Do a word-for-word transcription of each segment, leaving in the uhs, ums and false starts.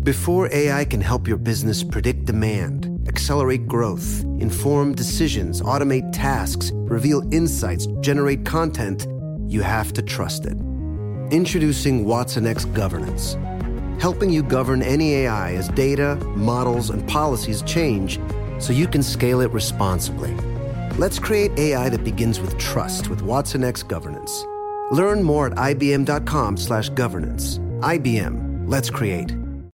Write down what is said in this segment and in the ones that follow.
Before A I can help your business predict demand, accelerate growth, inform decisions, automate tasks, reveal insights, generate content, you have to trust it. Introducing Watson X Governance, helping you govern any A I as data, models, and policies change so you can scale it responsibly. Let's create A I that begins with trust with Watson X Governance. Learn more at ibm.com slash governance. I B M. Let's create.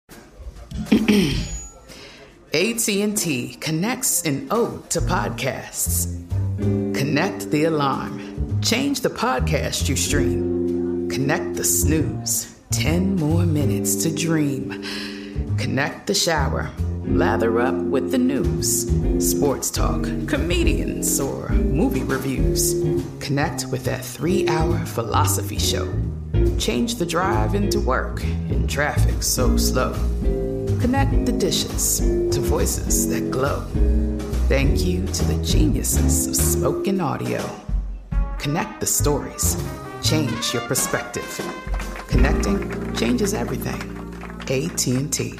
A T and T connects an ode to podcasts. Connect the alarm. Change the podcast you stream. Connect the snooze. Ten more minutes to dream. Connect the shower. Lather up with the news. Sports talk, comedians, or movie reviews. Connect with that three-hour philosophy show. Change the drive into work in traffic so slow. Connect the dishes to voices that glow. Thank you to the geniuses of spoken audio. Connect the stories. Change your perspective. Connecting changes everything. A T and T.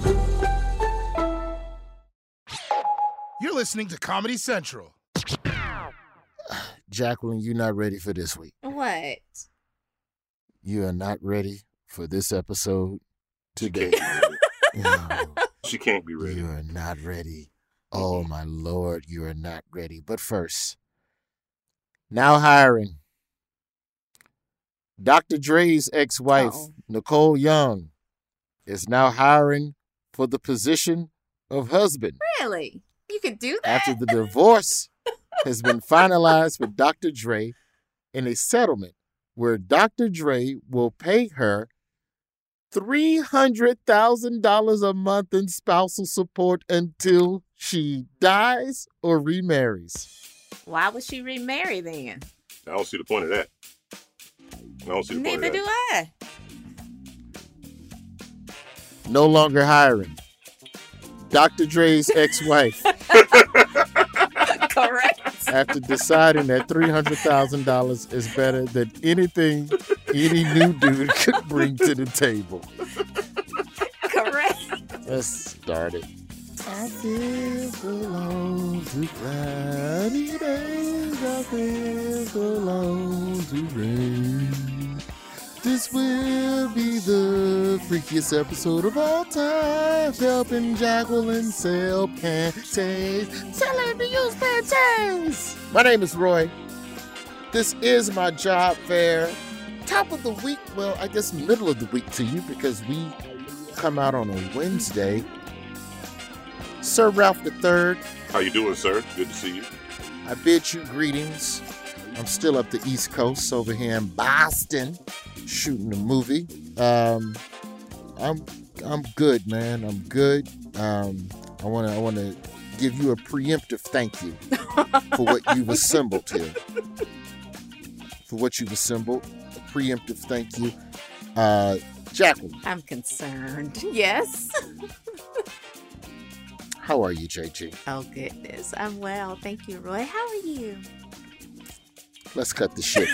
You're listening to Comedy Central. Jacqueline, you're not ready for this week. What? You are not ready for this episode today. No, she can't be ready. You are not ready. Oh, my Lord, you are not ready. But first, now hiring. Doctor Dre's ex-wife, Uh-oh. Nicole Young, is now hiring for the position of husband. Really? You could do that? After the divorce has been finalized with Doctor Dre in a settlement where Doctor Dre will pay her three hundred thousand dollars a month in spousal support until she dies or remarries. Why would she remarry then? I don't see the point of that. I don't see the Neither point of do that. I. No longer hiring. Doctor Dre's ex-wife, Correct. after deciding that three hundred thousand dollars is better than anything any new dude could bring to the table. Correct. Let's start it. I feel so long to cloudy days. I feel so long to rain. This will be the freakiest episode of all time. Helping Jacqueline sell panties. Tell her to use panties. My name is Roy. This is my job fair. Top of the week, well, I guess middle of the week to you because we come out on a Wednesday. Sir Ralph the Third. How you doing, sir? Good to see you. I bid you greetings. I'm still up the East Coast over here in Boston, shooting a movie. Um, I'm I'm good, man. I'm good. Um, I wanna I wanna give you a preemptive thank you for what you've assembled here. For what you've assembled, a preemptive thank you, uh, Jacqueline. I'm concerned. Yes. How are you, J G? Oh, goodness. I'm well. Thank you, Roy. How are you? Let's cut the shit.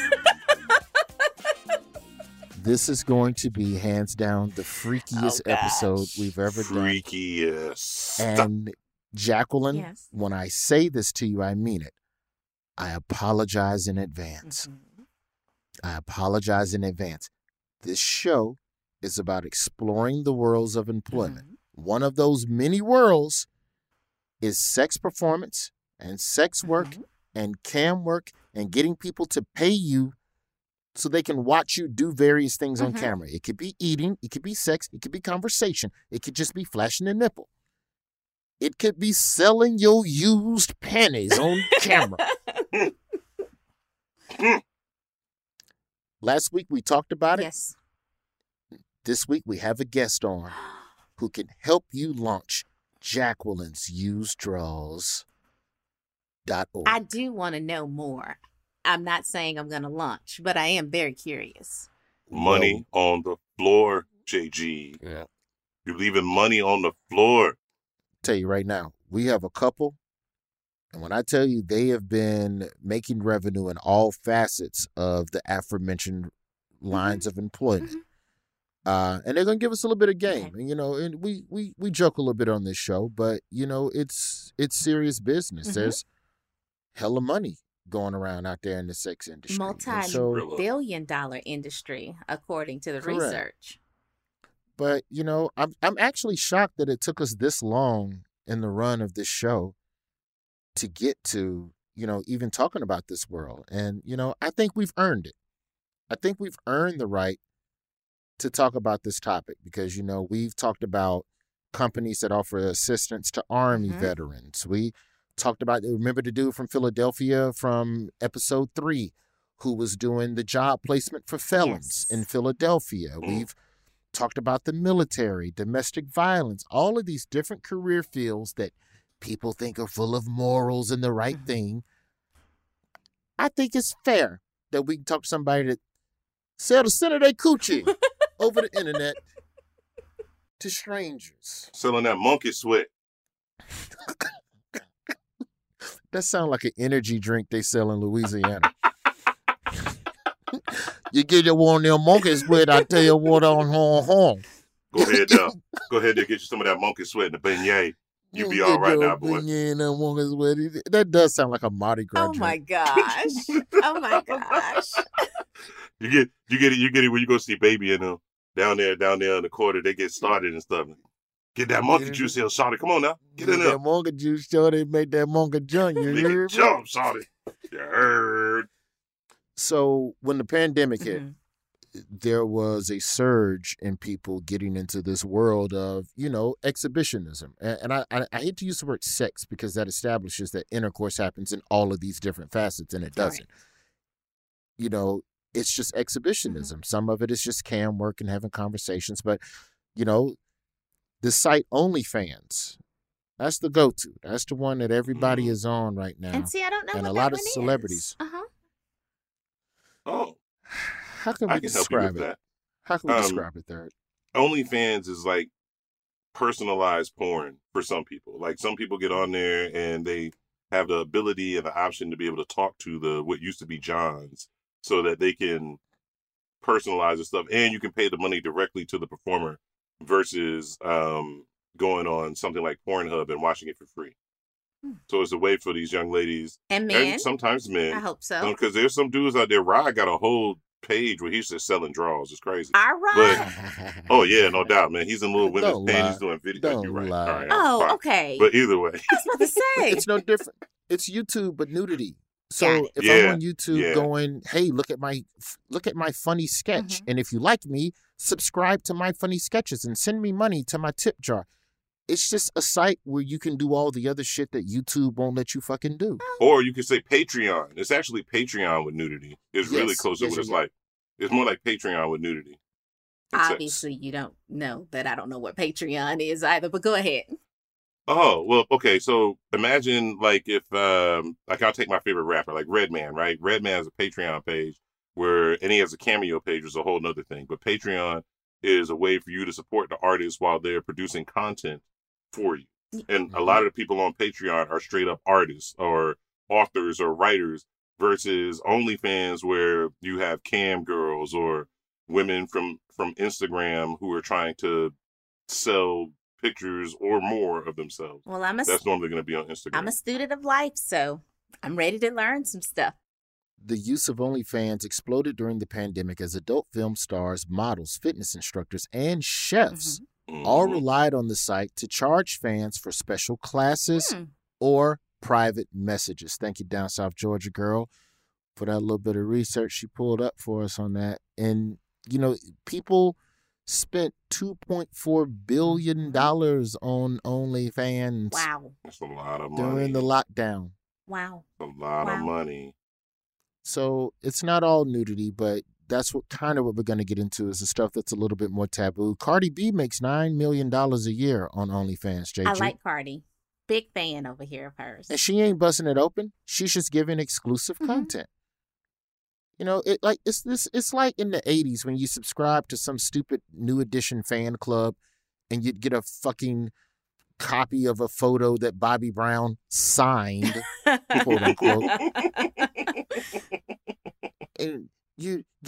This is going to be hands down the freakiest Oh, gosh. episode we've ever done. Freakiest. And Jacqueline, Yes. when I say this to you, I mean it. I apologize in advance. Mhm. I apologize in advance. This show is about exploring the worlds of employment. Mhm. One of those many worlds is sex performance and sex work Mhm. and cam work and getting people to pay you so they can watch you do various things on Mhm. camera. It could be eating, it could be sex, it could be conversation, it could just be flashing a nipple. It could be selling your used panties on camera. Last week we talked about it. Yes. This week we have a guest on who can help you launch Jacqueline's Used Draws dot org. I do want to know more. I'm not saying I'm going to launch, but I am very curious. Money on the floor, J G. Yeah. You're leaving money on the floor. Tell you right now, we have a couple, and when I tell you they have been making revenue in all facets of the aforementioned lines of employment, Mhm. Uh, and they're gonna give us a little bit of game, Okay. and you know, and we we we joke a little bit on this show, but you know, it's it's serious business. Mhm. There's hella money going around out there in the sex industry, and so Multi-billion dollar industry, according to the Correct. research. But you know, I'm I'm actually shocked that it took us this long in the run of this show to get to, you know, even talking about this world. And you know, I think we've earned it. I think we've earned the right to talk about this topic because you know we've talked about companies that offer assistance to Army Mhm. veterans. We talked about remember the dude from Philadelphia from episode three who was doing the job placement for felons Yes. in Philadelphia. Mm. We've talked about the military, domestic violence, all of these different career fields that people think are full of morals and the right Mhm. thing. I think it's fair that we can talk to somebody that sell the center of their coochie over the internet to strangers. Selling that monkey sweat. That sounds like an energy drink they sell in Louisiana. You get your one of them monkeys with, I tell you what on home home. Go ahead now. Go ahead and get you some of that monkey sweat and the beignet. You be all right now, boy. That does sound like a Mardi Gras Oh my drink. gosh. Oh my gosh. You get you get it you get it when you go see Baby and them down there down there in the corner. They get started and stuff. Get that monkey Get in juice here, Shawty. Come on now. Get in Get there. that monkey juice, so they make that monkey jump. You Make heard it me? jump, Shawty. You heard. So when the pandemic hit, Mhm. there was a surge in people getting into this world of, you know, exhibitionism. And, and I, I, I hate to use the word sex because that establishes that intercourse happens in all of these different facets, and it Right. doesn't. You know, it's just exhibitionism. Some of it is just cam work and having conversations. But, you know, the site OnlyFans, that's the go-to. That's the one that everybody Mhm. is on right now. And see, I don't know And what a that lot of one is. celebrities. Uh-huh. Oh, How can we I can help you describe with it? that. How can we Um, describe it, Third? OnlyFans is like personalized porn for some people. Like some people get on there and they have the ability and the option to be able to talk to the what used to be Johns so that they can personalize the stuff and you can pay the money directly to the performer versus um, going on something like Pornhub and watching it for free. Hmm. So it's a way for these young ladies And and men, sometimes men I hope so. because there's some dudes out there. Rod got a whole page where he's just selling draws. It's crazy. All right. Oh yeah, no doubt, man. He's in little women's Don't panties lie. doing videos. Don't You're right. lie. All right, Oh, fine. okay. But either way, I was about to say. It's no different. It's YouTube, but nudity. So Got it. if Yeah, I'm on YouTube yeah. going, hey, look at my look at my funny sketch, Mhm. and if you like me, subscribe to my funny sketches and send me money to my tip jar. It's just a site where you can do all the other shit that YouTube won't let you fucking do. or you could say Patreon. It's actually Patreon with nudity. It's really Yes, close to yes, what yes, it's yes. like. It's more like Patreon with nudity. and sex. Obviously, you don't know that I don't know what Patreon is either, but go ahead. Oh, well, okay. So imagine like if, um, like I'll take my favorite rapper, like Redman, right? Redman has a Patreon page where, and he has a Cameo page, which is a whole nother thing. But Patreon is a way for you to support the artists while they're producing content for you. And a lot of the people on Patreon are straight up artists or authors or writers versus OnlyFans where you have cam girls or women from, from Instagram who are trying to sell pictures or more of themselves. Well, I'm a That's normally going to be on Instagram. I'm a student of life, so I'm ready to learn some stuff. The use of OnlyFans exploded during the pandemic as adult film stars, models, fitness instructors, and chefs all Mhm. relied on the site to charge fans for special classes Hmm. or private messages. Thank you, Down South Georgia girl, for that little bit of research she pulled up for us on that. And, you know, people spent two point four billion dollars on OnlyFans Wow. That's a lot of money. during the lockdown. Wow. a lot of Wow. money. So it's not all nudity, but that's what kind of what we're going to get into is the stuff that's a little bit more taboo. Cardi B makes nine million dollars a year on OnlyFans, J G. I like Cardi. Big fan over here of hers. And she ain't busting it open. She's just giving exclusive Mhm. content. You know, it like it's this. It's like in the eighties when you subscribe to some stupid New Edition fan club, and you'd get a fucking copy of a photo that Bobby Brown signed, quote unquote, and you got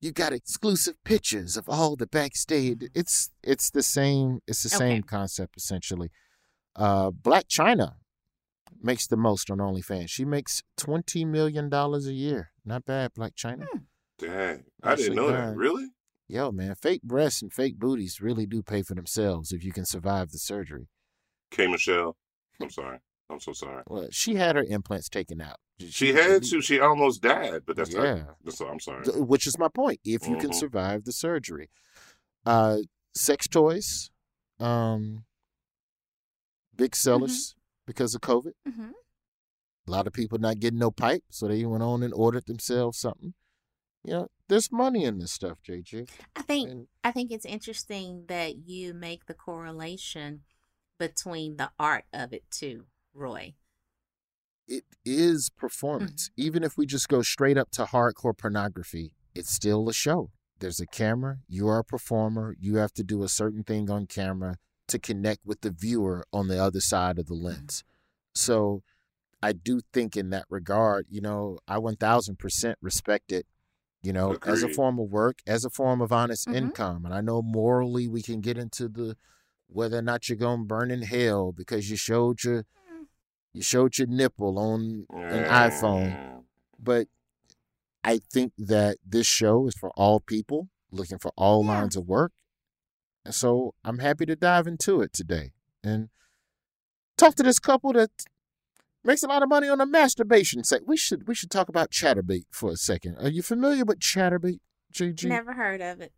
You got exclusive pictures of all the backstage. It's it's the same. It's the Okay. same concept essentially. Uh, Black China makes the most on OnlyFans. She makes twenty million dollars a year. Not bad, Black China. Hmm. Dang, I Actually, didn't know that. God. Really? Yo, man, fake breasts and fake booties really do pay for themselves if you can survive the surgery. K. Michelle. I'm sorry. I'm so sorry. Well, she had her implants taken out. She had to. She almost died, but that's Yeah. not. That's all. I'm sorry. Th- Which is my point. If you can Mhm. survive the surgery, uh, sex toys, um, big sellers because of COVID. Mm-hmm. A lot of people not getting no pipe, so they went on and ordered themselves something. You know, there's money in this stuff, J G. I think And I think it's interesting that you make the correlation between the art of it too, Roy. it is performance. Even if we just go straight up to hardcore pornography, it's still a show. There's a camera. You are a performer. You have to do a certain thing on camera to connect with the viewer on the other side of the lens. So I do think in that regard, you know, I one thousand percent respect it, you know, as a Agreed. form of work, as a form of honest Mhm. income. And I know morally we can get into the whether or not you're going to burn in hell because you showed your you showed your nipple on an iPhone. But I think that this show is for all people looking for all Yeah. lines of work. And so I'm happy to dive into it today and talk to this couple that makes a lot of money on a masturbation site. We should we should talk about Chatterbait for a second. Are you familiar with Chatterbait, J G? Never heard of it.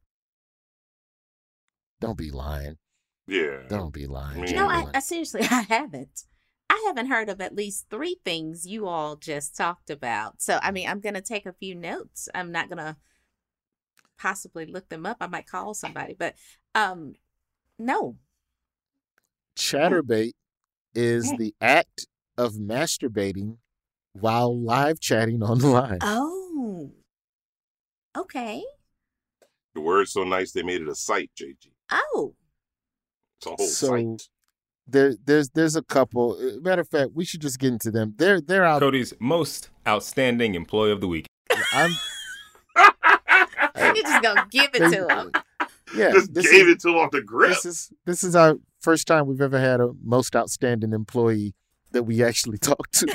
Don't be lying. Yeah. Don't be lying. Me You know, I, Jalen. I seriously, I haven't. I haven't heard of at least three things you all just talked about. So, I mean, I'm going to take a few notes. I'm not going to possibly look them up. I might call somebody, but um, no. Chatterbait is the act of masturbating while live chatting on the line. Oh, okay. The word's so nice they made it a site, J G. Oh, It's a whole So- site. There, there's, there's a couple. uh, Matter of fact, we should just get into them. They're, they're out. Cody's most outstanding employee of the week. I'm, you're just going to give it to him. yeah, Just this gave is, it to him off the grip. This is, this is our first time we've ever had a most outstanding employee that we actually talked to.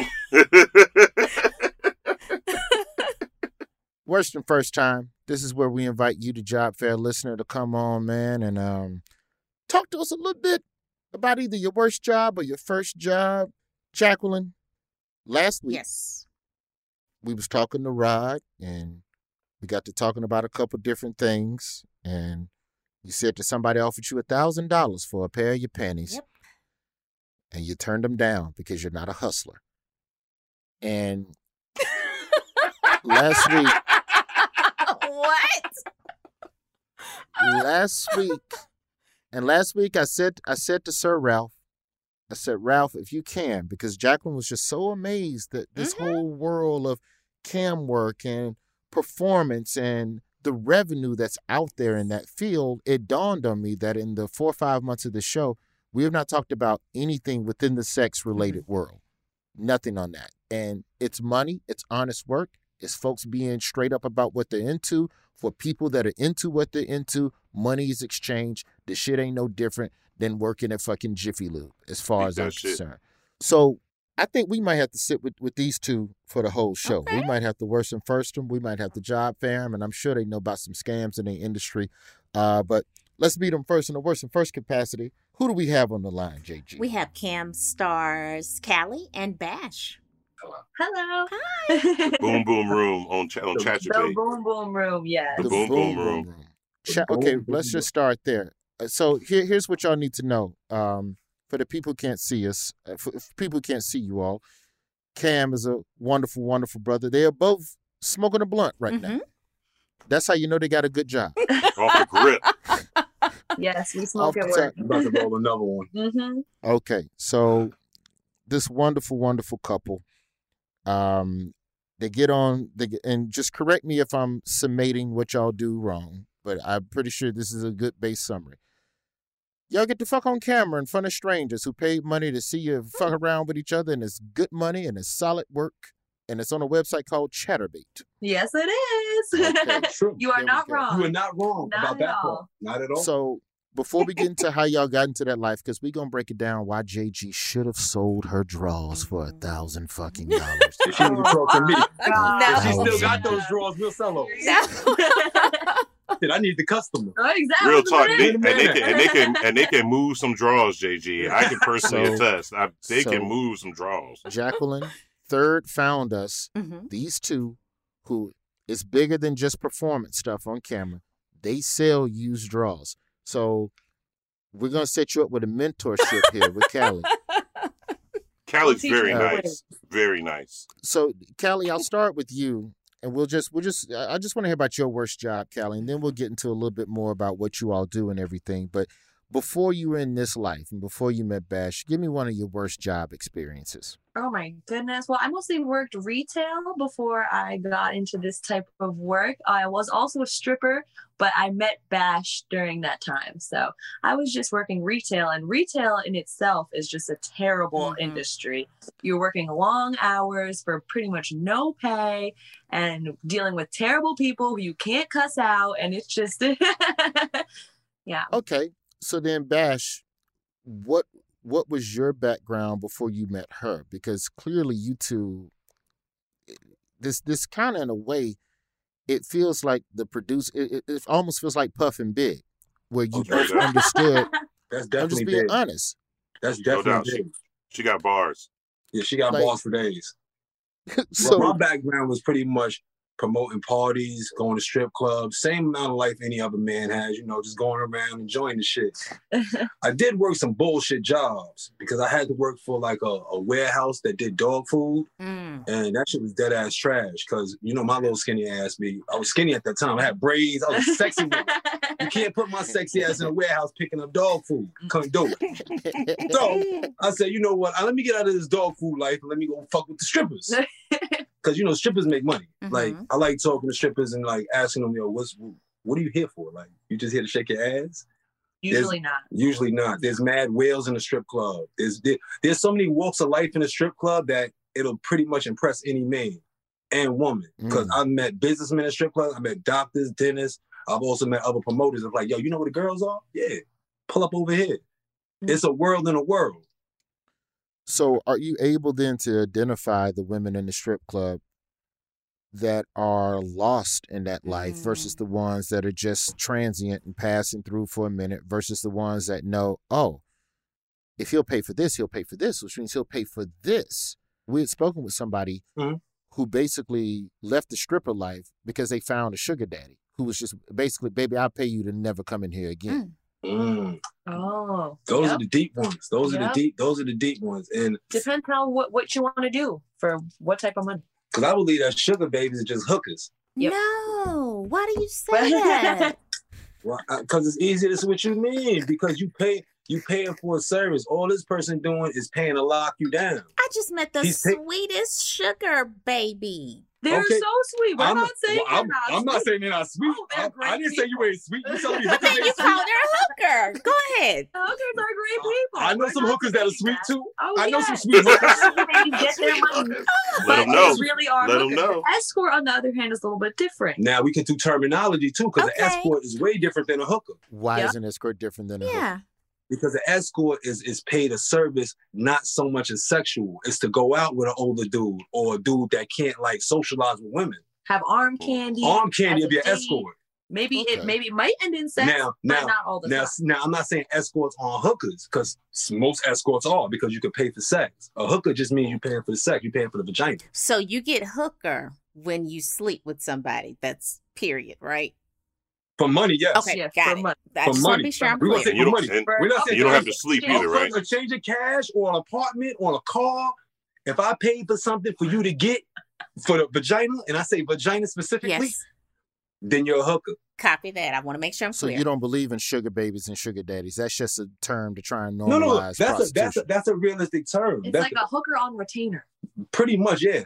Worst and first time. This is where we invite you, the job fair listener, to come on, man, and um, talk to us a little bit about either your worst job or your first job. Jacqueline, last week Yes. we was talking to Rod, and we got to talking about a couple different things, and you said that somebody offered you a thousand dollars for a pair of your panties, Yep. and you turned them down because you're not a hustler. And last week, What? last week, and last week I said I said to Sir Ralph, I said, Ralph, if you can, because Jacqueline was just so amazed that this Mhm. whole world of cam work and performance and the revenue that's out there in that field, it dawned on me that in the four or five months of the show, we have not talked about anything within the sex-related world. Nothing on that. And it's money, it's honest work, it's folks being straight up about what they're into. For people that are into what they're into, money is exchanged. The shit ain't no different than working at fucking Jiffy Lube, as far Ain't as that I'm shit. concerned. So I think we might have to sit with, with these two for the whole show. We Okay. might have to worst and first them. We might have to job fair them, and I'm sure they know about some scams in their industry. Uh, but let's meet them first in the worst and first capacity. Who do we have on the line, J G? We have Cam Stars, Callie, and Bash. Hello. Hi. Boom Boom Room on Ch- on The Chatterbait. boom boom room, yes. The boom boom room. Cha- The okay, boom let's boom just start there. Uh, So here, here's what y'all need to know. Um, for the people who can't see us, uh, for, for people who can't see you all, Cam is a wonderful, wonderful brother. They are both smoking a blunt right now. Mhm. That's how you know they got a good job. Off the grip. Yes, we Off smoke the at work. I'm about to roll another one. Mm-hmm. Okay, so this wonderful, wonderful couple, um, they get on, they get, and just correct me if I'm summating what y'all do wrong, but I'm pretty sure this is a good base summary. Y'all get to fuck on camera in front of strangers who paid money to see you fuck around with each other, and it's good money and it's solid work, and it's on a website called Chaturbate. Yes, it is. Okay, True. You are There we not go. wrong. You are not wrong Not about at that all. part. Not at all. So before we get into how y'all got into that life, because we're gonna break it down why J G should have sold her drawers for a thousand fucking dollars. if she need to talk to me, God. if she No. still got those drawers, we'll sell those. Shit, I need the customer. Oh, exactly. Real talk, they, Wait a and they minute. can and they can and they can move some draws, J G. I can personally So- attest. I, they so- can move some draws. Jacqueline Third found us Mm-hmm. these two, who is bigger than just performance stuff on camera. They sell used drawers. So we're gonna set you up with a mentorship here with Callie. Callie's teach very me. nice, very nice. So Callie, I'll start with you, and we'll just we'll just I I just want to hear about your worst job, Callie, and then we'll get into a little bit more about what you all do and everything. But before you were in this life and before you met Bash, give me one of your worst job experiences. Oh my goodness. Well, I mostly worked retail before I got into this type of work. I was also a stripper, but I met Bash during that time. So I was just working retail, and retail in itself is just a terrible Mhm. industry. You're working long hours for pretty much no pay and dealing with terrible people who you can't cuss out. And it's just, yeah. Okay, so then Bash, what what was your background before you met her? Because clearly you two, this this kind of in a way, it feels like the producer. It, it, it almost feels like Puff and Big, where you Okay, both yeah. understood. That's I'm definitely just being big. honest. That's No doubt. definitely She, big. she got bars. Yeah, she got Like- balls for days. So Well, my background was pretty much promoting parties, going to strip clubs, same amount of life any other man has, you know, just going around enjoying the shit. I did work some bullshit jobs because I had to work for like a, a warehouse that did dog food, Mm. and that shit was dead ass trash because, you know, my little skinny ass me, I was skinny at that time. I had braids, I was a sexy man. You can't put my sexy ass in a warehouse picking up dog food. Couldn't do it. So I said, you know what? Uh, Let me get out of this dog food life and let me go fuck with the strippers. Because, you know, strippers make money. Mhm. Like, I like talking to strippers and, like, asking them, yo, what's, what are you here for? Like, you just here to shake your ass? Usually not. Usually not. There's mad whales in the strip club. There's there, there's so many walks of life in the strip club that it'll pretty much impress any man and woman. Because Mm. I've met businessmen in strip clubs. I met doctors, dentists. I've also met other promoters. Of like, yo, you know where the girls are? Yeah, pull up over here. Mm. It's a world in a world. So are you able then to identify the women in the strip club that are lost in that life Mm. versus the ones that are just transient and passing through for a minute versus the ones that know, oh, if he'll pay for this, he'll pay for this, which means he'll pay for this. We had spoken with somebody Mhm. who basically left the stripper life because they found a sugar daddy who was just basically, baby, I'll pay you to never come in here again. Mm. Oh. Those yep. are the deep ones. Those are Yep. the deep. Those are the deep ones. And Depends on what, what you want to do for what type of money. because I believe that sugar babies are just hookers. Yep. No, why do you say that? Well, because it's easy to see what you mean. Because you pay, you paying for a service. All this person doing is paying to lock you down. I just met the He's pick- sweetest sugar baby. They're Okay. so sweet. We're I'm, not saying well, they're I'm, not I'm not sweet. saying they're not sweet. Oh, they're I, I great didn't say you people. ain't sweet. You telling me But hookers then you ain't called sweet? her a hooker. Go ahead. Hookers are great people. I know We're some not hookers that are saying sweet that. too. Oh, I know yes. some sweet hookers. They get their money. Let But them know. these really are Let 'em hookers. know. Escort, on the other hand, is a little bit different. Now we can do terminology too, because Okay. an escort is way different than a hooker. Why Yep. is an escort different than a hooker? Yeah. Because an escort is is paid a service, not so much as sexual. It's to go out with an older dude or a dude that can't like socialize with women. Have arm candy. Arm candy as will be a an date. escort. Maybe Okay. it maybe it might end in sex, Now, but now, not all the now, time. now, I'm not saying escorts are hookers, because most escorts are, because you can pay for sex. A hooker just means you're paying for the sex, you're paying for the vagina. So you get hooker when you sleep with somebody. That's period, right? For money, yes. Okay, Yeah, got for it. money. I For just want to money. be sure I'm We're gonna clear. say You for don't, money. and We're not saying you don't for have to sleep money. either, right? A change of cash or an apartment or a car. If I paid for something for you to get for the vagina, and I say vagina specifically, Yes. then you're a hooker. Copy that. I want to make sure I'm So clear. you don't believe in sugar babies and sugar daddies. That's just a term to try and normalize No, no, that's a prostitution. that's a that's a realistic term. It's that's like a hooker on retainer. pretty much, yeah.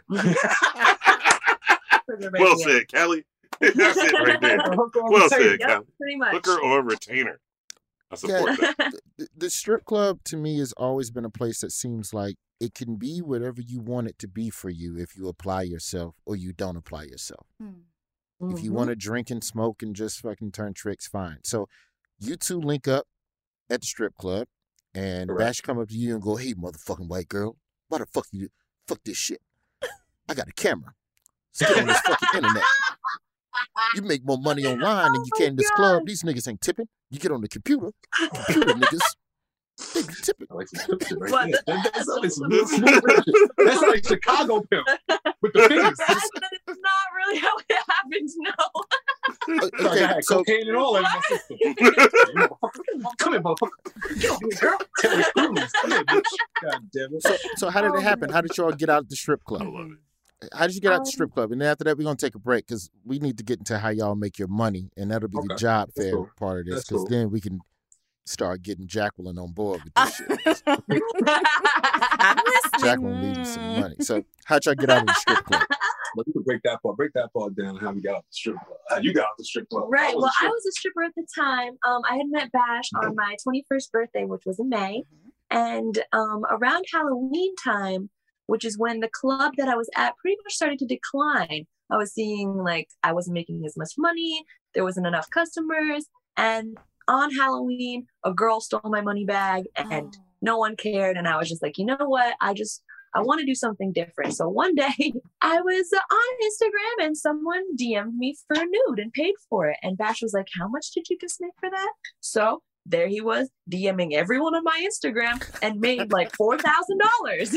Well said, Kelly. That's it right there. A hooker on Well retainer. said, Yep, Kelly. pretty much. Hooker or retainer. I support Yeah. that. The, the strip club to me has always been a place that seems like it can be whatever you want it to be for you if you apply yourself or you don't apply yourself. Hmm. If you want to drink and smoke and just fucking turn tricks, fine. So you two link up at the strip club and Correct. Bash come up to you and go, hey, motherfucking white girl, why the fuck you fuck this shit? I got a camera. Let's get on this fucking internet. You make more money online than you Oh can my in this God. club. These niggas ain't tipping. You get on the computer, computer niggas, they be tipping. I like some shit right What? there. That- That's like some real smooth shit. That's like Chicago pimp with the fingers. That's not really how it happens, no. Uh, I Okay, had so cocaine and all in my system. Come here, motherfucker. Get over here, girl. Terry Crews. Come here, bitch. God damn it. so so how did it happen? How did y'all get out of the strip I club? love it. How did you get out the Um, strip club? And then after that, we're gonna take a break because we need to get into how y'all make your money, and that'll be the Okay, job that's fair cool. part of this. That's Because cool. then we can start getting Jacqueline on board with this shit. I'm listening. Jacqueline needing some money. So how'd y'all get out of the strip club? But you can break that part. Break that part down. How we got out the strip club. How you got out the strip club. Right. I was Well, a I strip- was a stripper at the time. Um, I had met Bash on my twenty-first birthday, which was in May. And um, around Halloween time, which is when the club that I was at pretty much started to decline. I was seeing like I wasn't making as much money. There wasn't enough customers. And on Halloween, a girl stole my money bag and Oh. no one cared. And I was just like, you know what? I just, I want to do something different. So one day I was uh, on Instagram and someone D M'd me for a nude and paid for it. And Bash was like, how much did you just make for that? So there he was DMing everyone on my Instagram and made like four thousand dollars.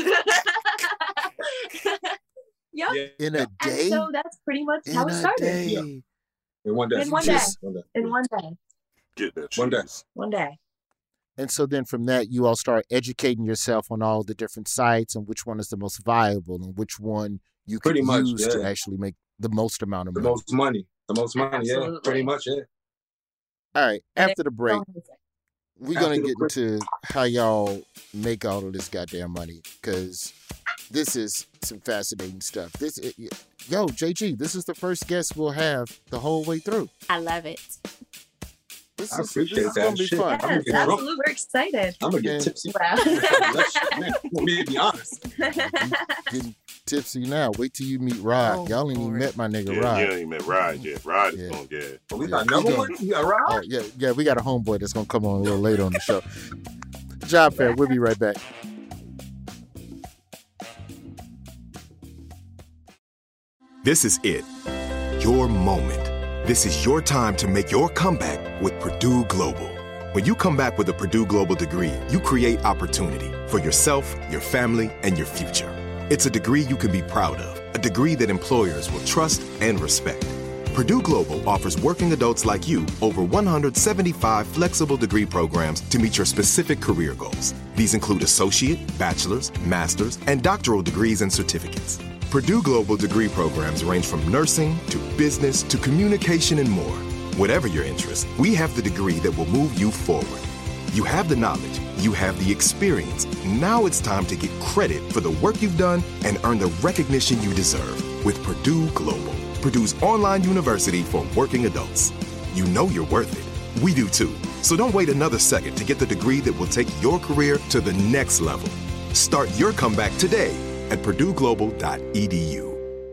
Yep. Yeah. In a And day? so that's pretty much In how it a started. day. Yeah. In one day. In one Yes. One day. In one day. Get that One day. cheese. One day. And so then from that, you all start educating yourself on all the different sites and which one is the most viable and which one you can Pretty much, use to yeah. actually make the most amount of The money. most money. The most money. Yeah. Absolutely. Pretty much. Yeah. All right. And After the break, we're going After to the get break. into how y'all make all of this goddamn money because this is some fascinating stuff. This, it, Yo, J G, this is the first guest we'll have the whole way through. I love it. This I is, appreciate this is that going to be shit. fun. I'm gonna Yes, get drunk. absolutely. We're excited. I'm going to get And- tipsy. Wow. Man, you want me to be honest. Getting tipsy now. Wait till you meet Rod. Oh, y'all ain't even Lord. met my nigga Yeah, Rod. you ain't even met Rod yet. Rod is Yeah. going to get. But we Yeah, got we another gonna- one. You got Rob? Oh, yeah, yeah, we got a homeboy that's going to come on a little later on the show. Job fair. We'll be right back. This is it. Your moment. This is your time to make your comeback with Purdue Global. When you come back with a Purdue Global degree, you create opportunity for yourself, your family, and your future. It's a degree you can be proud of, a degree that employers will trust and respect. Purdue Global offers working adults like you over one hundred seventy-five flexible degree programs to meet your specific career goals. These include associate, bachelor's, master's, and doctoral degrees and certificates. Purdue Global degree programs range from nursing to business to communication and more. Whatever your interest, we have the degree that will move you forward. You have the knowledge, you have the experience. Now it's time to get credit for the work you've done and earn the recognition you deserve with Purdue Global, Purdue's online university for working adults. You know you're worth it. We do too. So don't wait another second to get the degree that will take your career to the next level. Start your comeback today at purdue global dot e d u.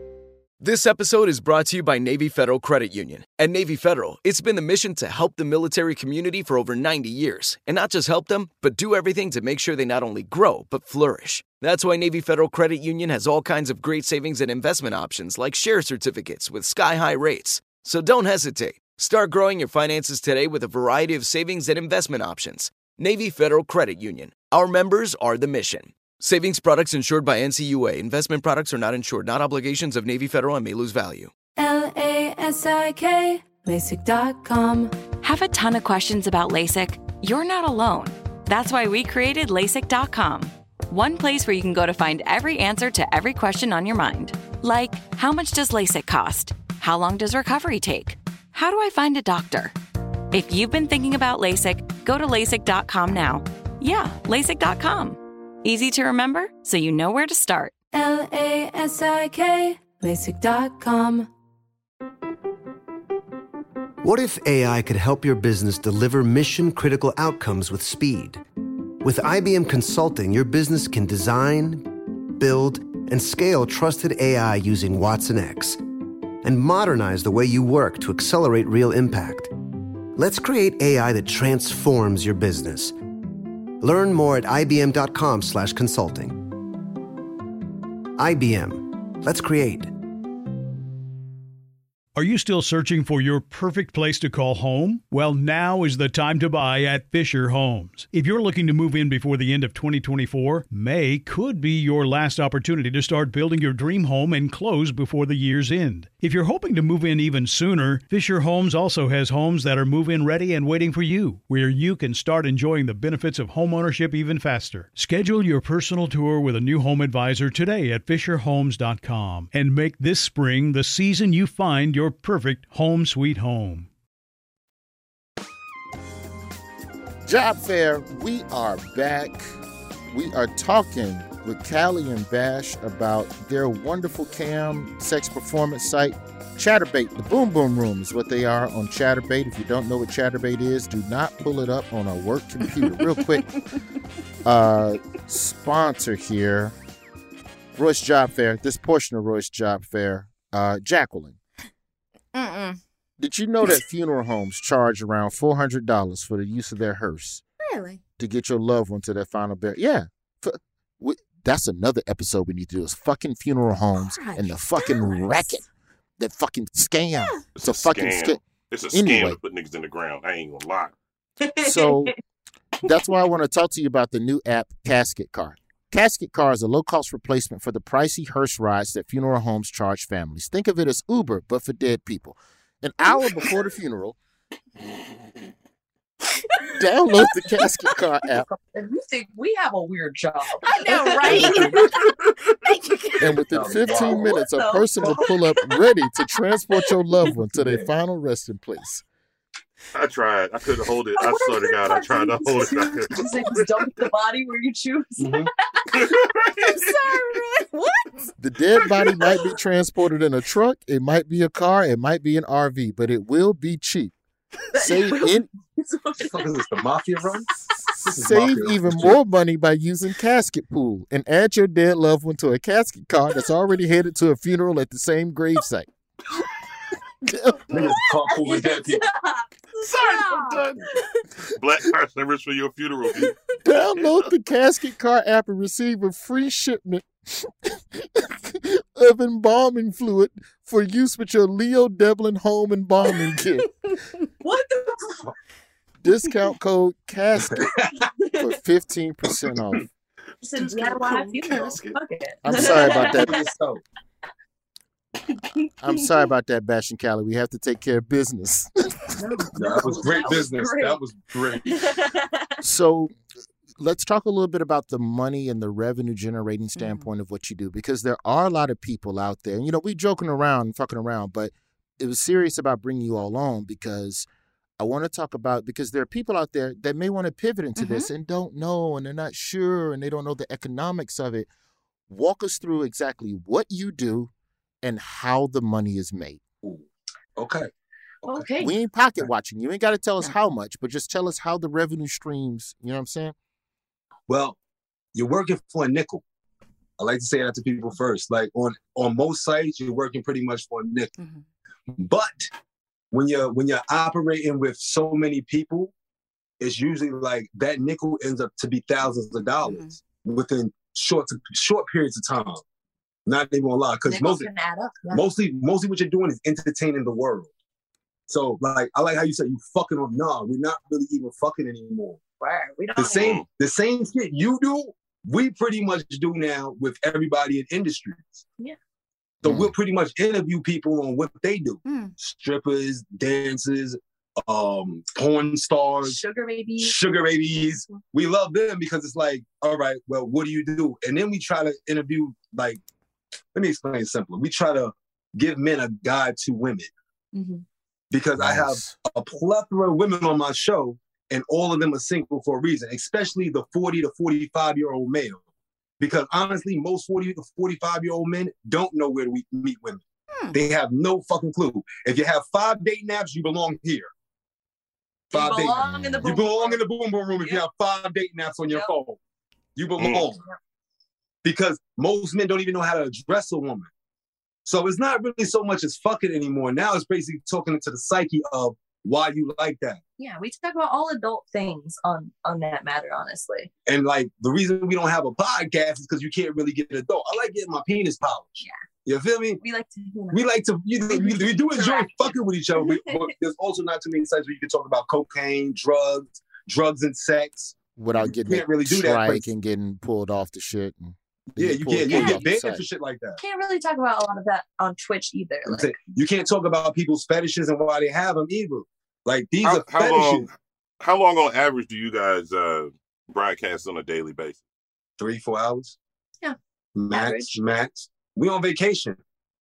This episode is brought to you by Navy Federal Credit Union. At Navy Federal, it's been the mission to help the military community for over ninety years. And not just help them, but do everything to make sure they not only grow, but flourish. That's why Navy Federal Credit Union has all kinds of great savings and investment options like share certificates with sky-high rates. So don't hesitate. Start growing your finances today with a variety of savings and investment options. Navy Federal Credit Union. Our members are the mission. Savings products insured by N C U A. Investment products are not insured, not obligations of Navy Federal and may lose value. L A S I K, LASIK dot com. Have a ton of questions about LASIK? You're not alone. That's why we created LASIK dot com. One place where you can go to find every answer to every question on your mind. Like, how much does LASIK cost? How long does recovery take? How do I find a doctor? If you've been thinking about LASIK, go to LASIK dot com now. Yeah, LASIK dot com. Easy to remember, so you know where to start. L A S I K, LASIK dot com. What if A I could help your business deliver mission-critical outcomes with speed? With I B M Consulting, your business can design, build, and scale trusted A I using Watson X and modernize the way you work to accelerate real impact. Let's create A I that transforms your business. Learn more at ibm.com slash consulting. I B M. Let's create. Are you still searching for your perfect place to call home? Well, now is the time to buy at Fisher Homes. If you're looking to move in before the end of twenty twenty-four, May could be your last opportunity to start building your dream home and close before the year's end. If you're hoping to move in even sooner, Fisher Homes also has homes that are move-in ready and waiting for you, where you can start enjoying the benefits of homeownership even faster. Schedule your personal tour with a new home advisor today at fisher homes dot com and make this spring the season you find your perfect home sweet home. Job Fair, we are back. We are talking with Callie and Bash about their wonderful cam sex performance site, Chaturbate. The Boom Boom Room is what they are on Chaturbate. If you don't know what Chaturbate is, do not pull it up on a work computer. Real quick, uh, sponsor here, Royce Job Fair. This portion of Royce Job Fair, uh, Jacqueline. Mm-mm. Did you know that funeral homes charge around four hundred dollars for the use of their hearse? Really? To get your loved one to their final burial? Yeah. For, we, that's another episode we need to do is fucking funeral homes Right. and the fucking racket. That fucking scam. Yeah. It's a a fucking scam. scam. It's a scam Anyway. to put niggas in the ground. I ain't gonna lie. So that's why I want to talk to you about the new app, Casket Car. Casket Car is a low-cost replacement for the pricey hearse rides that funeral homes charge families. Think of it as Uber, but for dead people. An hour before the funeral, download the Casket Car app. And you think we have a weird job. I know, right? And within fifteen minutes, a person will pull up ready to transport your loved one to their final resting place. I tried. I couldn't hold it. I swear to God, I tried to hold it. I couldn't. Just like just dump the body where you choose. Mm-hmm. I'm sorry, man. What? The dead body might be transported in a truck, it might be a car, it might be an R V, but it will be cheap. Save in, What the fuck is this, the Mafia run? This is save Mafia. even more money by using Casket Pool and add your dead loved one to a casket car that's already headed to a funeral at the same gravesite. Niggas carpooling dead people. Sorry, I'm done. Black car service for your funeral. Dude. Download the Casket Car app and receive a free shipment of embalming fluid for use with your Leo Devlin home embalming kit. What the fuck? Discount code CASKET for fifteen percent off. It's a D I Y funeral. Fuck it. I'm sorry about that. I'm sorry about that, Bash and Callie. We have to take care of business. That was great business. That was great. So let's talk a little bit about the money and the revenue generating standpoint mm-hmm. of what you do, because there are a lot of people out there. And, you know, we joking around and fucking around, but it was serious about bringing you all on because I want to talk about, because there are people out there that may want to pivot into mm-hmm. this and don't know, and they're not sure, and they don't know the economics of it. Walk us through exactly what you do and how the money is made. Ooh. Okay. Okay. We ain't pocket watching. You ain't got to tell us how much, but just tell us how the revenue streams, you know what I'm saying? Well, you're working for a nickel. I like to say that to people first. Like on, on most sites, you're working pretty much for a nickel. Mm-hmm. But when you're when you're operating with so many people, it's usually like that nickel ends up to be thousands of dollars mm-hmm. within short short periods of time. Not even gonna lie, because mostly, add up, yeah. mostly, mostly what you're doing is entertaining the world. So, like, I like how you said you fucking them. No, we're not really even fucking anymore. Right. We don't the same, the same shit you do, we pretty much do now with everybody in industries. Yeah. So mm. we'll pretty much interview people on what they do: mm. strippers, dancers, um, porn stars, sugar babies, sugar babies. We love them because it's like, all right, well, what do you do? And then we try to interview like. Let me explain it simpler. We try to give men a guide to women mm-hmm. because nice. I have a plethora of women on my show and all of them are single for a reason, especially the forty to forty-five year old male. Because honestly, most forty to forty-five year old men don't know where to meet women. Hmm. They have no fucking clue. If you have five dating apps, you belong here. Five you dating belong apps. in the boom You belong boom. in the boom boom room if you have five dating apps on your Yep. phone. You belong. Mm. Because most men don't even know how to address a woman. So it's not really so much as fucking anymore. Now it's basically talking into the psyche of why you like that. Yeah, we talk about all adult things on on that matter, honestly. And like the reason we don't have a podcast is because you can't really get an adult. I like getting my penis polished. Yeah. You feel me? We like to you know, We like to, you, we, we do enjoy fucking with each other, but but there's also not too many sites where you can talk about cocaine, drugs, drugs and sex. Without You getting can't really do that. strike but- and getting pulled off the shit. And Yeah, being you pulled- can't. You pulled get off the banned site. for shit like that. can't really talk about a lot of that on Twitch either. I'm Like, saying, you can't talk about people's fetishes and why they have them either. Like these How, are how fetishes. long? How long on average do you guys uh, broadcast on a daily basis? Three, four hours. Yeah. Max, Average. max. We on vacation.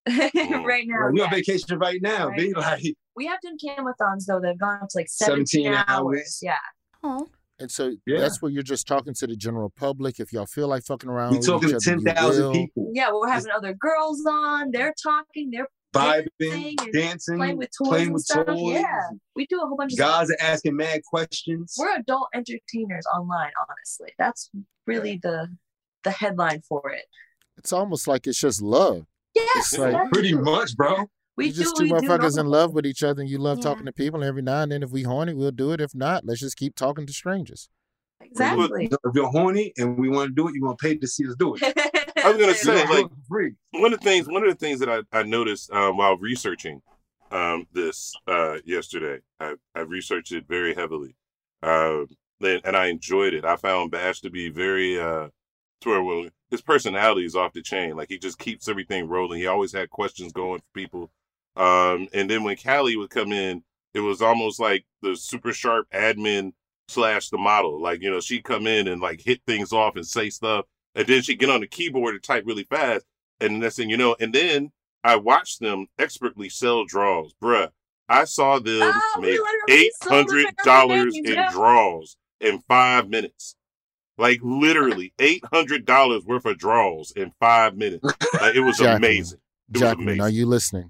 right now, Like, we yeah. on vacation right now. Right Be now. like We have done camathons though that have gone up to like seventeen, seventeen hours. hours. Yeah. Oh. And so Yeah. that's where you're just talking to the general public. If y'all feel like fucking around we with talking each to other, ten you thousand will. people. Yeah, we're having other girls on. They're talking. They're Vibing, dancing and dancing, playing with toys playing and with stuff. toys. Yeah, we do a whole bunch of stuff. Guys are asking mad questions. We're adult entertainers online. Honestly, that's really the the headline for it. It's almost like it's just love. Yes, It's like- that's Pretty true. much, bro. We You're do. just two we do it motherfuckers all in the love time. with each other, and you love Yeah. talking to people. And every now and then, if we horny, we'll do it. If not, let's just keep talking to strangers. Exactly. If you're horny and we want to do it, you're gonna pay to see us do it. I was gonna We say, don't do like, it for free. one of the things one of the things that I, I noticed um, while researching um, this uh, yesterday, I, I researched it very heavily, um, and, and I enjoyed it. I found Bash to be very uh, to where well, his personality is off the chain. Like he just keeps everything rolling. He always had questions going for people, um, and then when Callie would come in, it was almost like the super sharp admin slash the model. Like you know, she'd come in and like hit things off and say stuff. And then she'd get on the keyboard and type really fast. And the next thing you know, and then I watched them expertly sell draws. Bruh, I saw them Oh, we make literally eight sold them hundred for dollars nothing, in yeah. draws in five minutes. Like literally eight hundred dollars worth of draws in five minutes. Like, it was Jacqueline, amazing. It was Jacqueline, amazing. are you listening?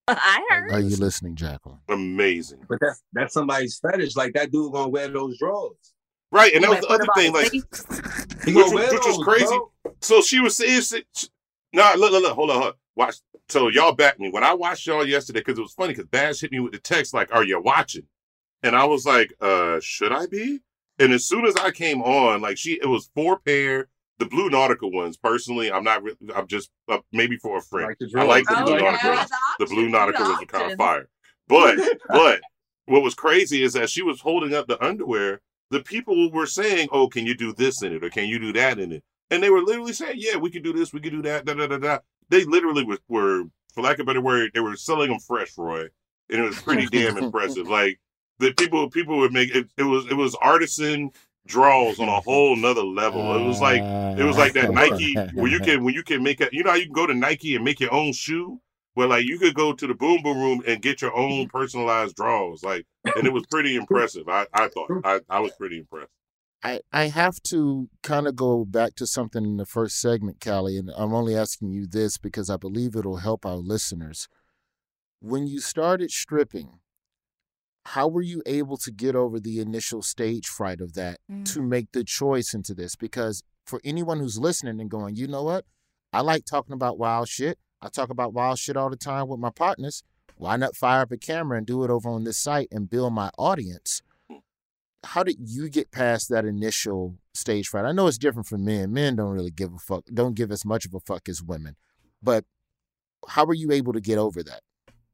I heard. Are you listening, Jacqueline? Amazing. But that's that's somebody's fetish. Like that dude gonna wear those drawers. Right. And that was Like, the what other about thing. his Like, face? He which, gonna wear which was those, crazy. bro. So she was saying, she, nah, look, look, look, hold on, hold on. Watch. So y'all back me. When I watched y'all yesterday, because it was funny, because Bash hit me with the text, like, are you watching? And I was like, uh, should I be? And as soon as I came on, like, she, it was four pair, the Blue Nautica ones, personally, I'm not really, I'm just, uh, maybe for a friend. Like the I like the drawers. Blue Oh, Nautica yeah, ones. the The Blue option, Nautica the ones were kind of option. fire. But, but, what was crazy is that she was holding up the underwear. The people were saying, oh, can you do this in it? Or can you do that in it? And they were literally saying, yeah, we could do this, we could do that, da da da da. They literally were, were, for lack of a better word, they were selling them fresh, Roy. And it was pretty damn impressive. Like, the people people would make, it, it was it was artisan draws on a whole nother level. It was like, it was like that Nike, where you can, when you can make a, you know how you can go to Nike and make your own shoe? Well, like, you could go to the Boom Boom Room and get your own personalized draws. Like, and it was pretty impressive. I, I thought. I, I was pretty impressed. I, I have to kind of go back to something in the first segment, Callie, and I'm only asking you this because I believe it'll help our listeners. When you started stripping, how were you able to get over the initial stage fright of that Mm. to make the choice into this? Because for anyone who's listening and going, you know what? I like talking about wild shit. I talk about wild shit all the time with my partners. Why not fire up a camera and do it over on this site and build my audience? How did you get past that initial stage fright? I know it's different for men. Men don't really give a fuck, don't give as much of a fuck as women. But how were you able to get over that?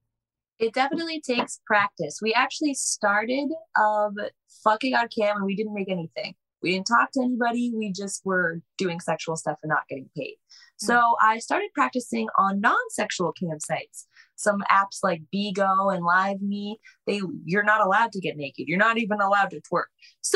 It definitely takes practice. We actually started um fucking on cam and we didn't make anything. We didn't talk to anybody. We just were doing sexual stuff and not getting paid. So I started practicing on non-sexual cam sites. Some apps like Bigo and LiveMe, they you're not allowed to get naked. You're not even allowed to twerk. So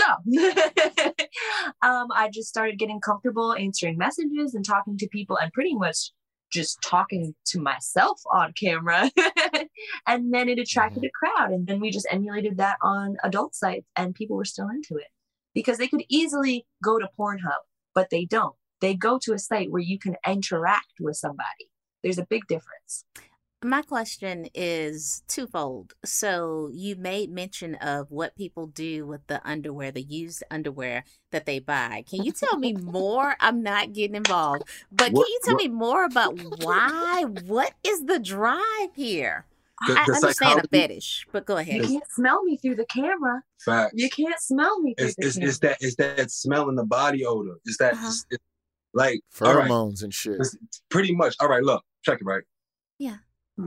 um, I just started getting comfortable answering messages and talking to people and pretty much just talking to myself on camera. And then it attracted a crowd. And then we just emulated that on adult sites and people were still into it because they could easily go to Pornhub, but they don't. They go to a site where you can interact with somebody. There's a big difference. My question is twofold. So you made mention of what people do with the underwear, the used underwear that they buy. Can you tell me more? I'm not getting involved, but What- can you tell what- me more about why? What is the drive here? The- I the understand a psychology- fetish, but go You ahead. can't smell me through the camera. Facts. You can't smell me through It's, the it's, camera. it's that it's that smell in the body odor. It's that Uh-huh. it's, it's like all right, Pheromones and shit. it's pretty much. All right, look, check it right. Yeah.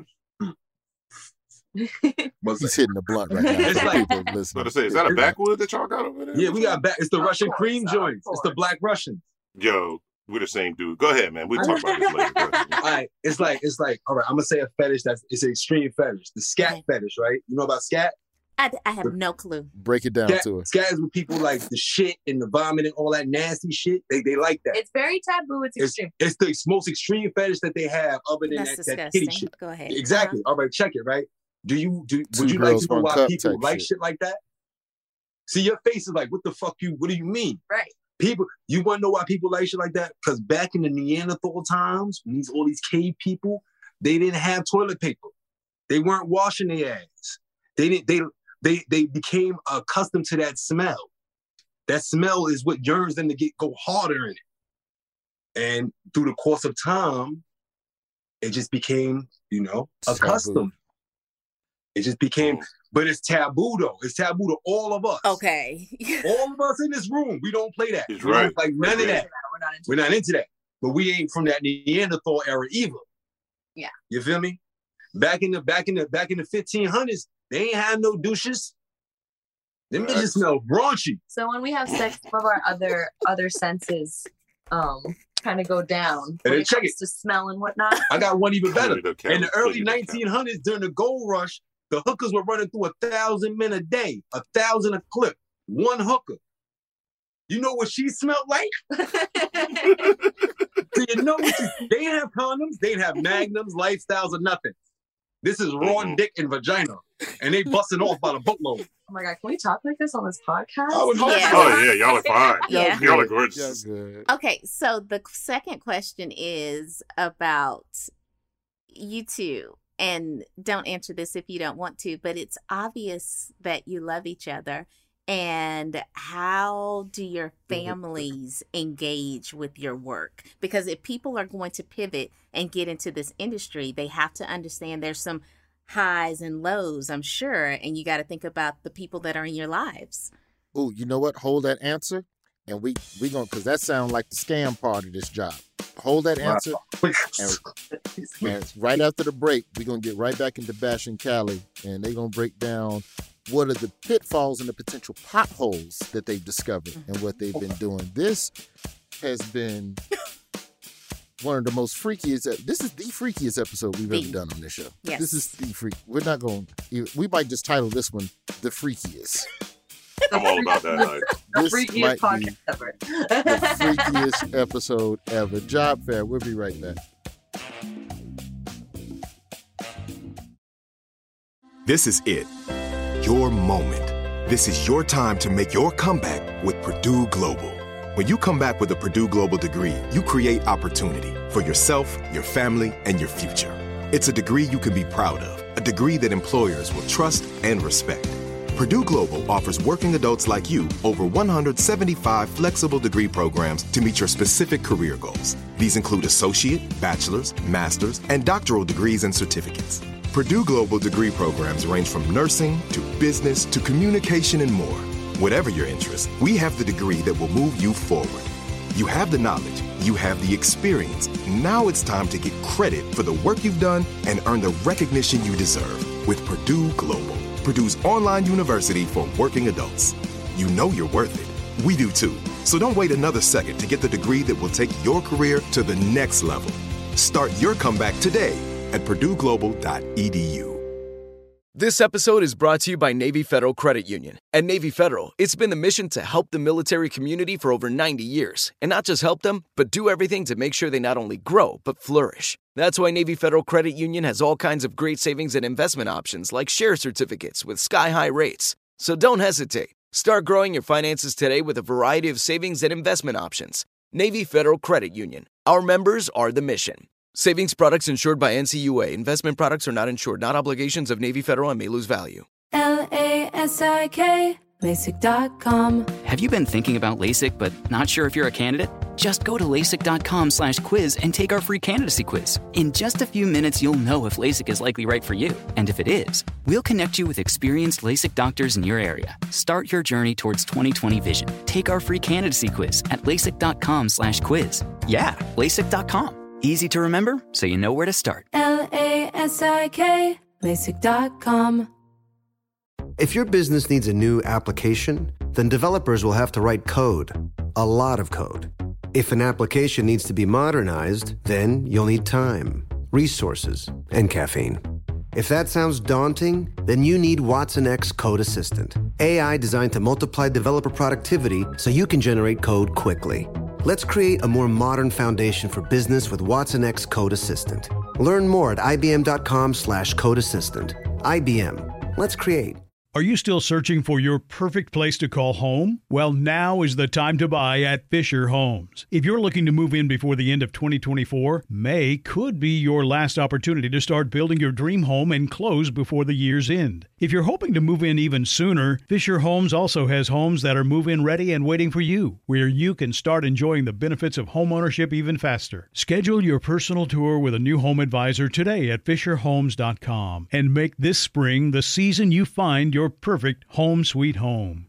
What's He's it? hitting the blunt right now. It's for like- people So listening. to say, is that a backwood that y'all got over there? Yeah, we got back. It's the Of Russian course, cream of joints. It's the course. Black Russians. Yo, we're the same dude. Go ahead, man. We'll talk about this later. Go ahead. All right, it's like it's like all right. I'm gonna say a fetish that's it's an extreme fetish. The scat Okay. fetish, right? You know about scat? I, I have no clue. Break it down Scat, to us. scat is when people like the shit and the vomit and all that nasty shit. They they like that. It's very taboo. It's It's, extreme. it's the most extreme fetish that they have, other than That's that, that kitty disgusting. shit. Go ahead. Exactly. All right, check it. Right? Do you do? Two Would you like girls, to know one why cup people type like shit. shit like that? See, your face is like, what the fuck you? What do you mean? Right. People, you want to know why people like shit like that? Because back in the Neanderthal times, when these all these cave people, they didn't have toilet paper. They weren't washing their ass. They didn't. They they they became accustomed to that smell. That smell is what yearns them to get go harder in it. And through the course of time, it just became, you know, Taboo. accustomed. It just became, but it's taboo though. It's taboo to all of us. Okay. All of us in this room, we don't play that. He's We don't right. like none of that. We're not into We're not into that. But we ain't from that Neanderthal era either. Yeah. You feel me? Back in the back in the back in the fifteen hundreds, they ain't had no douches. Them Facts. bitches smell raunchy. So when we have sex, some of our other other senses um kind of go down And when then it check comes it. to smell and whatnot. I got one even better. Clean it up, Kevin. In the early Clean it up, Kevin. nineteen hundreds, during the gold rush, the hookers were running through a thousand men a day, a thousand a clip, one hooker. You know what she smelled like? So you know what she, they didn't have condoms, they didn't have magnums, lifestyles, or nothing. This is raw Mhm. dick and vagina, and they busting off by the boatload. Oh my god, can we talk like this on this podcast? I would hope Yeah. so. Oh yeah, y'all are fine. Yeah. Y'all are Yeah, gorgeous. good. Okay, so the second question is about you two. And don't answer this if you don't want to, but it's obvious that you love each other. And how do your families engage with your work? Because if people are going to pivot and get into this industry, they have to understand there's some highs and lows, I'm sure. And you got to think about the people that are in your lives. Oh, you know what? Hold that answer, and we we gonna because that sounds like the scam part of this job. Hold that answer, and, and right after the break, we're gonna get right back into Bash and Cali, and they're gonna break down what are the pitfalls and the potential potholes that they've discovered and what they've been doing. This has been one of the most freakiest. This is the freakiest episode we've The- ever done on this show. Yes. This is the freak. We're not going. We might just title this one "The Freakiest." I'm all about that. Like, The This freakiest might be podcast ever. the freakiest episode ever. Job fair. We'll be right back. This is it. Your moment. This is your time to make your comeback with Purdue Global. When you come back with a Purdue Global degree, you create opportunity for yourself, your family, and your future. It's a degree you can be proud of, a degree that employers will trust and respect. Purdue Global offers working adults like you over one hundred seventy-five flexible degree programs to meet your specific career goals. These include associate, bachelor's, master's, and doctoral degrees and certificates. Purdue Global degree programs range from nursing to business to communication and more. Whatever your interest, we have the degree that will move you forward. You have the knowledge, you have the experience. Now it's time to get credit for the work you've done and earn the recognition you deserve with Purdue Global, Purdue's online university for working adults. You know you're worth it. We do too. So don't wait another second to get the degree that will take your career to the next level. Start your comeback today at purdue global dot e d u. This episode is brought to you by Navy Federal Credit Union. At Navy Federal, it's been the mission to help the military community for over ninety years. And not just help them, but do everything to make sure they not only grow, but flourish. That's why Navy Federal Credit Union has all kinds of great savings and investment options like share certificates with sky-high rates. So don't hesitate. Start growing your finances today with a variety of savings and investment options. Navy Federal Credit Union. Our members are the mission. Savings products insured by N C U A. Investment products are not insured, not obligations of Navy Federal and may lose value. L A S I K, LASIK dot com. Have you been thinking about LASIK but not sure if you're a candidate? Just go to LASIK.com slash quiz and take our free candidacy quiz. In just a few minutes, you'll know if LASIK is likely right for you. And if it is, we'll connect you with experienced LASIK doctors in your area. Start your journey towards twenty twenty vision. Take our free candidacy quiz at LASIK.com slash quiz. Yeah, LASIK dot com. Easy to remember, so you know where to start. L A S I K, LASIK dot com. If your business needs a new application, then developers will have to write code, a lot of code. If an application needs to be modernized, then you'll need time, resources, and caffeine. If that sounds daunting, then you need Watson X Code Assistant, A I designed to multiply developer productivity so you can generate code quickly. Let's create a more modern foundation for business with Watson X Code Assistant. Learn more at ibm.com slash code assistant. I B M. Let's create. Are you still searching for your perfect place to call home? Well, now is the time to buy at Fisher Homes. If you're looking to move in before the end of twenty twenty-four, May could be your last opportunity to start building your dream home and close before the year's end. If you're hoping to move in even sooner, Fisher Homes also has homes that are move-in ready and waiting for you, where you can start enjoying the benefits of homeownership even faster. Schedule your personal tour with a new home advisor today at fisher homes dot com and make this spring the season you find your perfect home sweet home.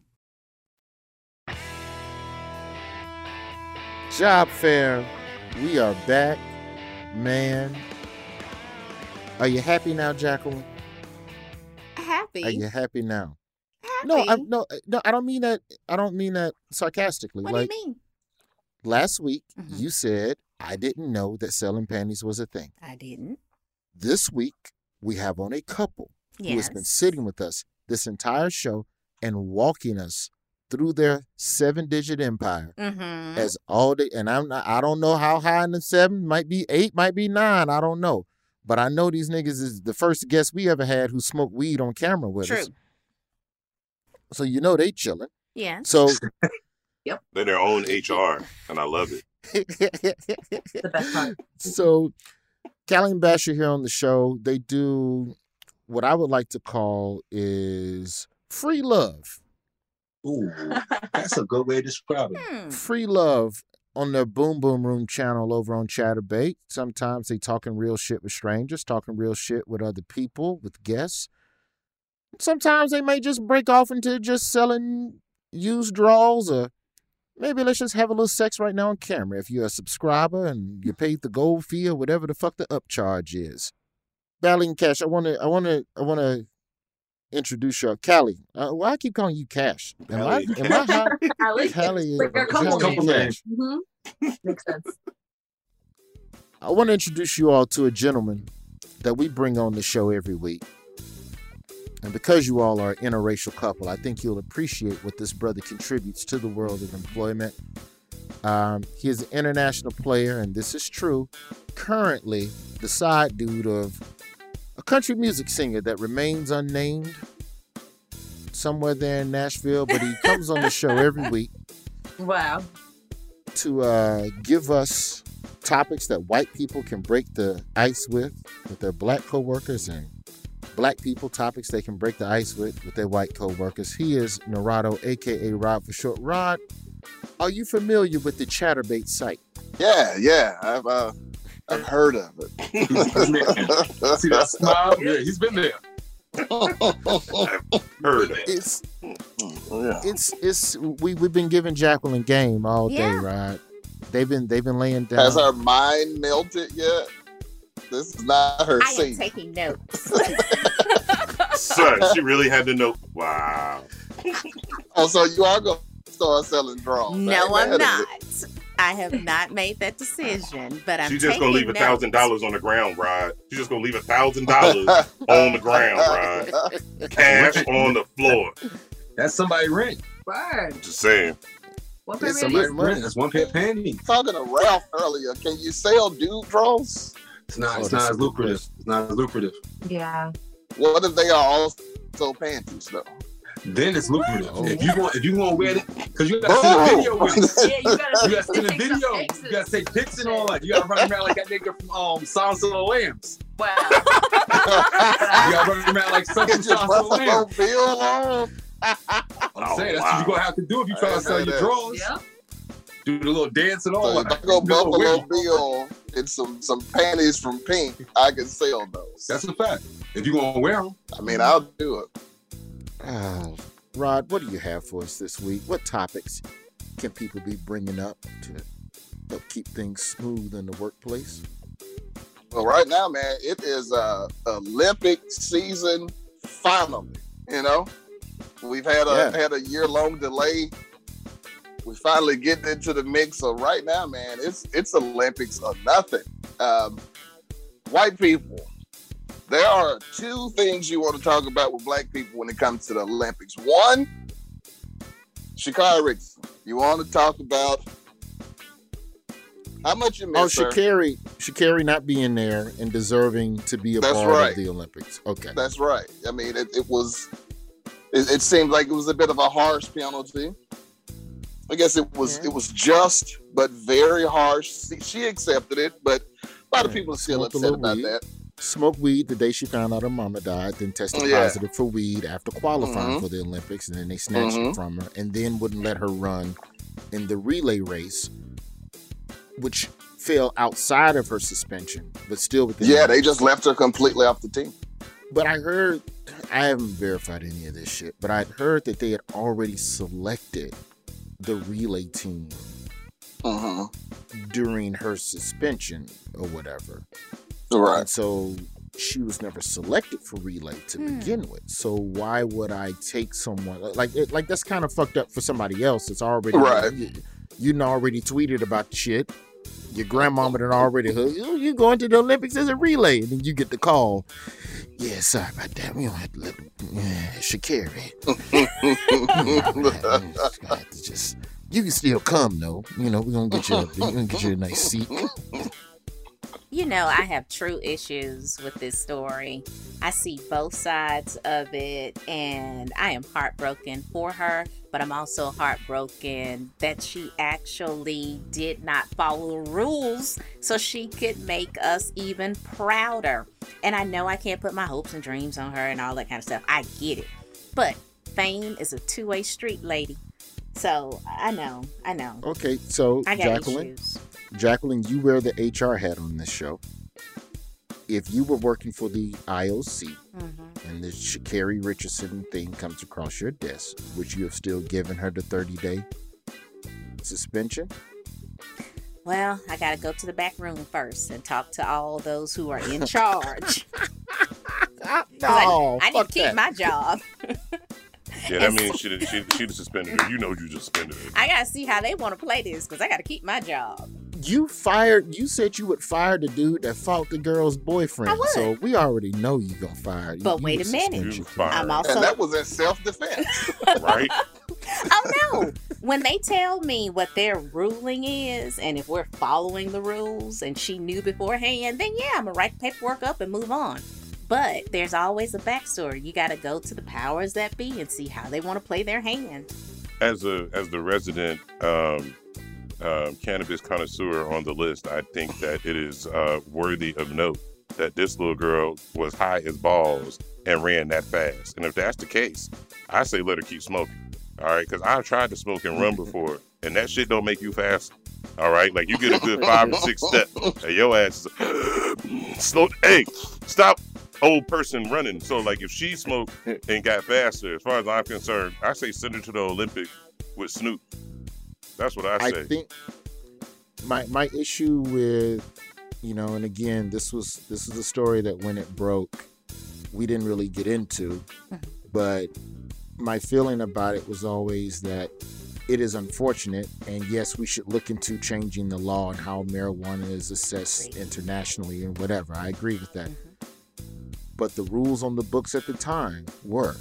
Job fair, we are back, man. Are you happy now, Jacqueline? Happy. Are you happy now? Happy. No, I no no. I don't mean that. I don't mean that sarcastically. What like, do you mean? Last week, Mhm. you said I didn't know that selling panties was a thing. I didn't. This week, we have on a couple who has been sitting with us this entire show and walking us through their seven-digit empire Mm-hmm. as all day. And I'm not, I don't know how high in the seven, might be eight, might be nine. I don't know. But I know these niggas is the first guest we ever had who smoked weed on camera with True. us. So you know they chilling. Yeah. So Yep. They're their own H R, and I love it. The best part. So Callie and Bash are here on the show. They do what I would like to call is free love. Ooh, that's a good way to describe it. Hmm. Free love on their Boom Boom Room channel over on Chatterbait. Sometimes they talking real shit with strangers, talking real shit with other people, with guests. Sometimes they may just break off into just selling used draws, or maybe let's just have a little sex right now on camera if you're a subscriber and you paid the gold fee or whatever the fuck the upcharge is. Bally and Cash, I want to, I want to, I want to introduce you. Callie, uh, why I keep calling you Cash? Am I, Callie. am I high? I like Callie, it. Like a couple Callie couple and names. Cash. Mm-hmm. Makes sense. I want to introduce you all to a gentleman that we bring on the show every week. And because you all are an interracial couple, I think you'll appreciate what this brother contributes to the world of employment. Um, he is an international player, and this is true, currently the side dude of a country music singer that remains unnamed somewhere there in Nashville, but he comes on the show every week Wow. to uh, give us topics that white people can break the ice with, with their black coworkers, and black people topics they can break the ice with, with their white coworkers. He is Narado, a k a. Rod for short. Rod, are you familiar with the Chatterbait site? Yeah, yeah, I've uh, I've heard of it. See that smile? Yeah, he's been there. I've heard it. It's Yeah. it's it's we we've been giving Jacqueline game all day, Yeah. Rod. They've been they've been laying down. Has her mind melted yet? This is not her I am scene. taking notes. Son, she really had to know. Wow. Oh, so you are going to start selling draws? I No, ain't I'm mad at not. it. I have not made that decision, but I'm She's just taking gonna leave a notes. thousand dollars on the ground, Rod. She's just gonna leave a thousand dollars on the ground, Rod. Cash on the floor. That's somebody rent. Word. Just saying. What That's pair somebody of rent. That's one pair of panties. Talking to Ralph earlier, can you sell dude draws? It's not. Oh, It's that's not a as good lucrative. question. It's not as lucrative. Yeah. What if they are also panties though? then it's lucrative. Oh. If you want, if you want to wear it, because you got to send a video with it. Yeah, you gotta, you got to send a video. You got to take pics and all that. You got to run around like that nigga from um, Silence of the Lambs. Wow. You got to run around like something Silence of the Lambs. Bill on. I'm Oh, saying that's wow. what you're gonna have to do if you try to sell your that. drawers. Yeah. Do the little dance and all So if that. I go Do the little Buffalo wiggle. Bill and some some panties from Pink, I can sell those. That's a fact. If you're gonna wear them, I mean, I'll do it. Uh, Rod, what do you have for us this week? What topics can people be bringing up to help keep things smooth in the workplace? Well, right now, man, it is uh, Olympic season finally. You know, we've had a Yeah. had a year long delay. We finally getting into the mix. So right now, man, it's it's Olympics or nothing. Um, white people. There are two things you want to talk about with black people when it comes to the Olympics. One, Sha'Carri Richardson. You want to talk about how much you miss Oh, her. Sha'Carri, Sha'Carri not being there and deserving to be a That's part right. of the Olympics. Okay. That's right. I mean, it, it was, it, it seemed like it was a bit of a harsh penalty. I guess it was Yeah. it was just, but very harsh. She, she accepted it, but a lot of Yeah, people are still smoked a upset little about weed. that. Smoked weed the day she found out her mama died, then tested Yeah. positive for weed after qualifying Mhm. for the Olympics, and then they snatched Mhm. it from her, and then wouldn't let her run in the relay race, which fell outside of her suspension, but still within. Yeah, the- they just left her completely off the team. But I heard, I haven't verified any of this shit, but I heard that they had already selected the relay team Mm-hmm. during her suspension or whatever. Right. And so she was never selected for relay to Hmm. begin with. So why would I take someone like it, like that's kind of fucked up for somebody else? It's already Right. You, you done already tweeted about the shit. Your grandmama done already heard, "Oh, you going to the Olympics as a relay," and then you get the call. Yeah, sorry about that. We don't have to let yeah, Sha'Carri. Yeah, just gonna have to just you can still come though. You know, we're gonna get you a, we're gonna get you a nice seat. You know, I have true issues with this story. I see both sides of it, and I am heartbroken for her, but I'm also heartbroken that she actually did not follow the rules so she could make us even prouder. And I know I can't put my hopes and dreams on her and all that kind of stuff. I get it. But fame is a two-way street, lady. So I know, I know. Okay, so I got Jacqueline, issues. Jacqueline, you wear the H R hat on this show. If you were working for the I O C Mm-hmm. and the Sha'Carri Richardson thing comes across your desk, would you have still given her the thirty-day suspension? Well, I got to go to the back room first and talk to all those who are in charge. 'Cause No, I, I need fuck to keep that. my job. Yeah, that means she'd she she'd suspended her. You know, you just suspended her. I got to see how they want to play this because I got to keep my job. You fired. You said you would fire the dude that fought the girl's boyfriend. I would. So we already know you gonna fire. you- But you wait would a minute. suspend You you. fired. I'm also. And that was in self-defense. Right? Oh no! When they tell me what their ruling is, and if we're following the rules, and she knew beforehand, then yeah, I'm gonna write the paperwork up and move on. But there's always a backstory. You got to go to the powers that be and see how they want to play their hand. As a as the resident um, um, cannabis connoisseur on the list, I think that it is uh, worthy of note that this little girl was high as balls and ran that fast. And if that's the case, I say let her keep smoking. All right, because I've tried to smoke and run before, and that shit don't make you fast. All right, like you get a good five or six steps, and your ass is slow. Hey, stop, old person running. So like, if she smoked and got faster, as far as I'm concerned, I say send her to the Olympics with Snoop. That's what I say. I think my my issue with, you know, and again, this was this is a story that when it broke, we didn't really get into, but my feeling about it was always that it is unfortunate, and yes, we should look into changing the law and how marijuana is assessed internationally and whatever. I agree with that. But the rules on the books at the time were,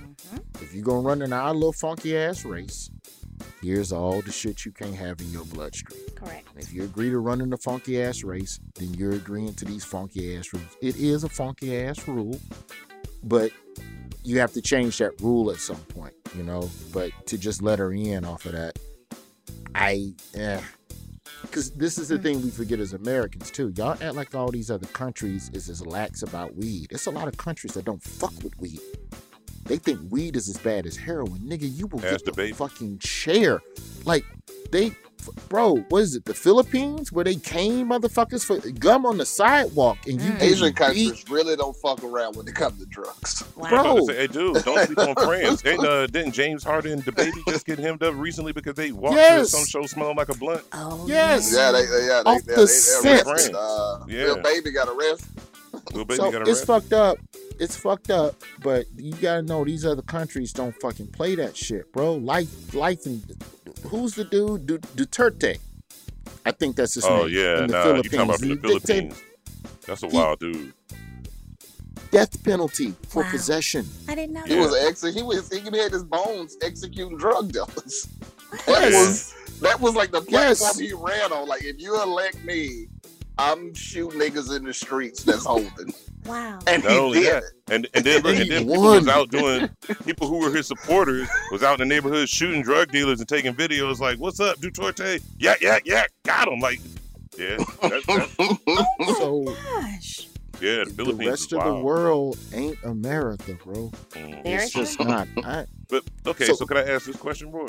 if you're gonna run in our little funky ass race, here's all the shit you can't have in your bloodstream. Correct. If you agree to run in a funky ass race, then you're agreeing to these funky ass rules. It is a funky ass rule, but you have to change that rule at some point, you know. But to just let her in off of that, I, eh. Because this is the thing we forget as Americans, too. Y'all act like all these other countries is as lax about weed. There's a lot of countries that don't fuck with weed. They think weed is as bad as heroin. Nigga, you will Ask get the the fucking chair. Like, they... Bro, what is it? The Philippines? Where they cane motherfuckers for gum on the sidewalk and you get Asian beat? countries really don't fuck around when it comes to drugs. I was about to say, hey, dude, don't sleep on France. Ain't, uh, didn't James Harden and the baby just get hemmed up recently because they walked Yes. to some show smelling like a blunt? Oh, Yes. Yeah, they, they, yeah, they, Off they, the they, scent. they arrested. Uh, Yeah. Lil Baby got arrested. Little baby So got it's arrested. fucked up. It's fucked up, but you gotta know these other countries don't fucking play that shit, bro. Life, life, and who's the dude? Du- Duterte. I think that's his Oh, name. yeah. in the Nah, you talking about from the Philippines. They- they- Philippines. That's a wild dude. Death penalty for Wow. possession. I didn't know He that. was ex- he was he had his bones executing drug dealers. That Yes. was that was like the Yes. platform he ran on. Like, if you elect me, I'm shooting niggas in the streets that's holding. Wow. And Not he only did that, it. and and then look, and then He people won. was out doing people who were his supporters was out in the neighborhood shooting drug dealers and taking videos like, "What's up, Duterte? Yeah, yeah, yeah, got him!" Like, yeah, that's, that's, So Gosh. yeah, the the Philippines rest is of wild. the world ain't America, bro. Mm. Very It's just not. I, But okay, So- so, can I ask this question, Roy?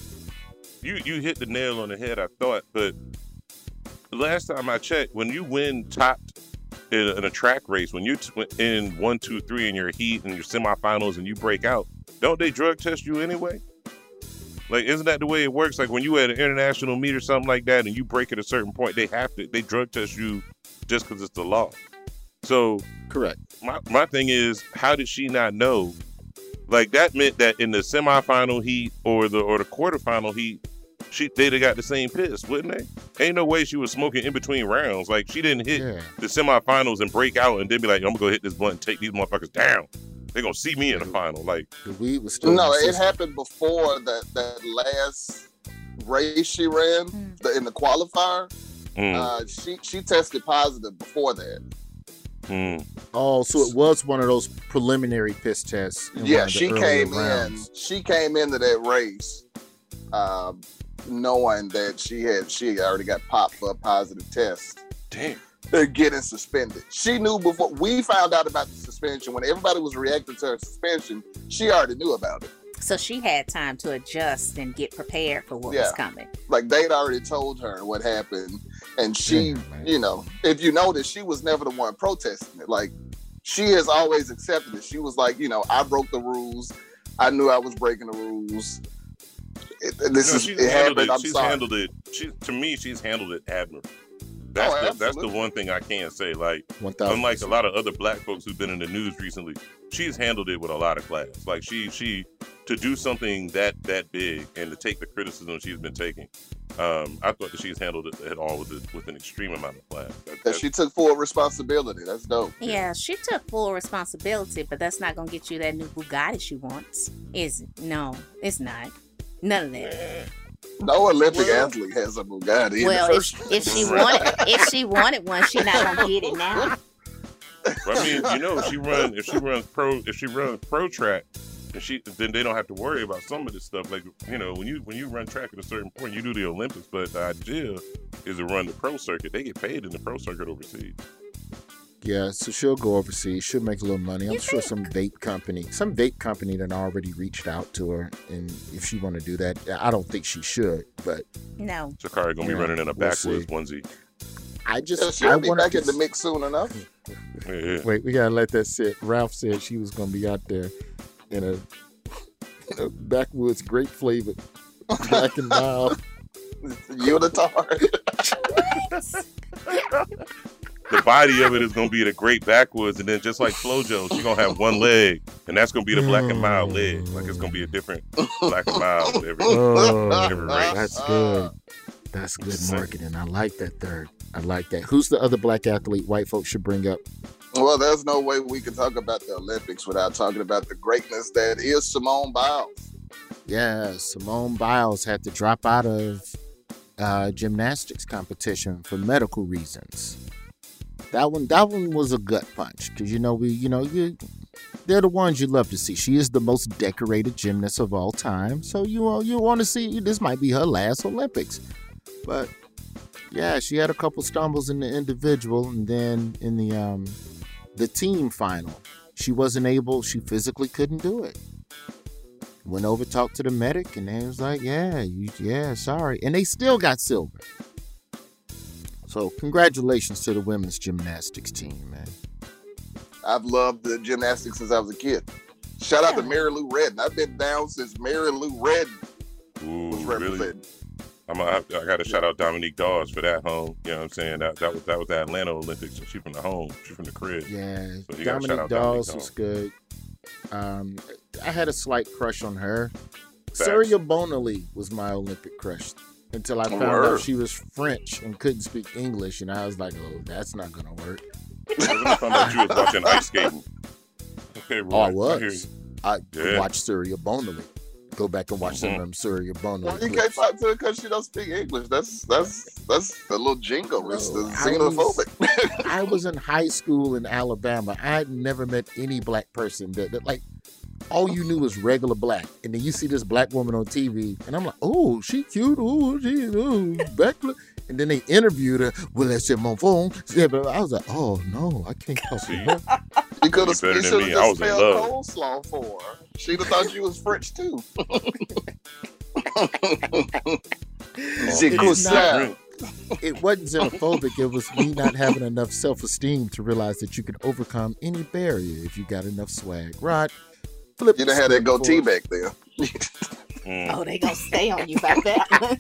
You you hit the nail on the head, I thought, but the last time I checked, when you win topped in a, in a track race, when you're t- in one, two, three in your heat and your semifinals and you break out, don't they drug test you anyway? Like, isn't that the way it works? Like, when you at an international meet or something like that and you break at a certain point, they have to, they drug test you just because it's the law. So, correct. my, my thing is, how did she not know? Like, that meant that in the semifinal heat or the or the quarterfinal heat, she they'd have got the same piss, wouldn't they? Ain't no way she was smoking in between rounds. Like, she didn't hit Yeah. the semifinals and break out and then be like, I'm gonna go hit this blunt and take these motherfuckers down. They're gonna see me in the final. Like, The weed was still. No, in the it system. happened before that that last race she ran Mm. the, in the qualifier. mm, Uh, she she tested positive before that. mm. Oh, so it was one of those preliminary piss tests. In Yeah, one of the she earlier came rounds. in. She came into that race, um, knowing that she had she had already got popped for a positive test. Damn. They're getting suspended. She knew before we found out about the suspension. When everybody was reacting to her suspension, she already knew about it. So she had time to adjust and get prepared for what Yeah. was coming. Like, they'd already told her what happened, and she, Damn, man. you know, if you notice, she was never the one protesting it. Like, she has always accepted it. She was like, you know, I broke the rules. I knew I was breaking the rules. It, this No, is she's it handled happened. it. I'm she's sorry. handled it. She, to me, she's handled it admirably. That's Oh, the, that's the absolutely. one thing I can say. Like, one thousand. unlike a lot of other black folks who've been in the news recently, she's handled it with a lot of class. Like, she she to do something that that big and to take the criticism she's been taking. Um, I thought that she's handled it at all with a, with an extreme amount of class. That, That that's- she took full responsibility. That's dope. Yeah, she took full responsibility, but that's not gonna get you that new Bugatti she wants, is it? No, it's not. None of that. No Olympic Well- athlete has a Bugatti. in Well, the if first if she Right. wanted if she wanted one, she not gonna get it now. I mean, you know, if she run if she runs pro if she runs pro track, and she then they don't have to worry about some of this stuff. Like, you know, when you when you run track at a certain point, you do the Olympics, but the idea is to run the pro circuit. They get paid in the pro circuit overseas. Yeah, so she'll go overseas. She'll make a little money. I'm You sure think? some vape company, some vape company that already reached out to her, and if she want to do that, I don't think she should. But No. Sakari gonna be Yeah, running in a we'll backwoods see. onesie. I Yeah, just, she'll I be want back to. in the mix soon enough. Yeah, yeah. Wait, we gotta let that sit. Ralph said she was gonna be out there in a, in a backwoods, grape flavored, black and mild. Unitard. The body of it is gonna be the great backwoods, and then just like FloJo, she's gonna have one leg, and that's gonna be the black and mild leg. Like, it's gonna be a different black and mild with every, Oh, every race. that's good. That's good marketing. I like that third. I like that. Who's the other black athlete white folks should bring up? Well, there's no way we can talk about the Olympics without talking about the greatness that is Simone Biles. Yeah, Simone Biles had to drop out of uh, gymnastics competition for medical reasons. That one, that one was a gut punch because you know we, you know, you they're the ones you love to see. She is the most decorated gymnast of all time. So you uh, you want to see, this might be her last Olympics. But yeah, she had a couple stumbles in the individual, and then in the um the team final, she wasn't able, she physically couldn't do it. Went over, talked to the medic, and they was like, yeah, you, yeah, sorry. And they still got silver. So congratulations to the women's gymnastics team, man. I've loved the gymnastics since I was a kid. Shout out to Mary Lou Redden. I've been down since Mary Lou Redden Ooh, was representing. really? I'm a, I, I got to shout out Dominique Dawes for that home. You know what I'm saying? That that was that was the Atlanta Olympics, and she from the home. She from the crib. Yeah, so you gotta shout Dominique out Dawes Dominique was good. Um, I had a slight crush on her. Facts. Surya Bonali was my Olympic crush until I found Word. out she was French and couldn't speak English, and I was like, oh, that's not gonna work. I found out you was watching ice skating. Okay, Roy, Oh, I hear was. you. I Yeah. watched Surya Bonali. Go back and watch some of them Surya Bonali Well, you clips. can't talk to her because she don't speak English. That's that's that's a little jingle. It's Bro, the I xenophobic. I was in high school in Alabama. I had never met any black person that, that like all you knew was regular black. And then you see this black woman on T V, and I'm like, oh, she cute. Oh, she oh, back. And then they interviewed her. Well, that's your mon phone. Yeah, but I was like, oh no, I can't talk to her. You could have better you than should have me. I was just in spelled love. coleslaw for her. She'd have thought you was French too. C'est It's coleslaw. not- It wasn't xenophobic. It was me not having enough self-esteem to realize that you could overcome any barrier if you got enough swag. Rod, flip. You the done had that script goatee for us. back there. Mm. Oh, they gonna stay on you about that.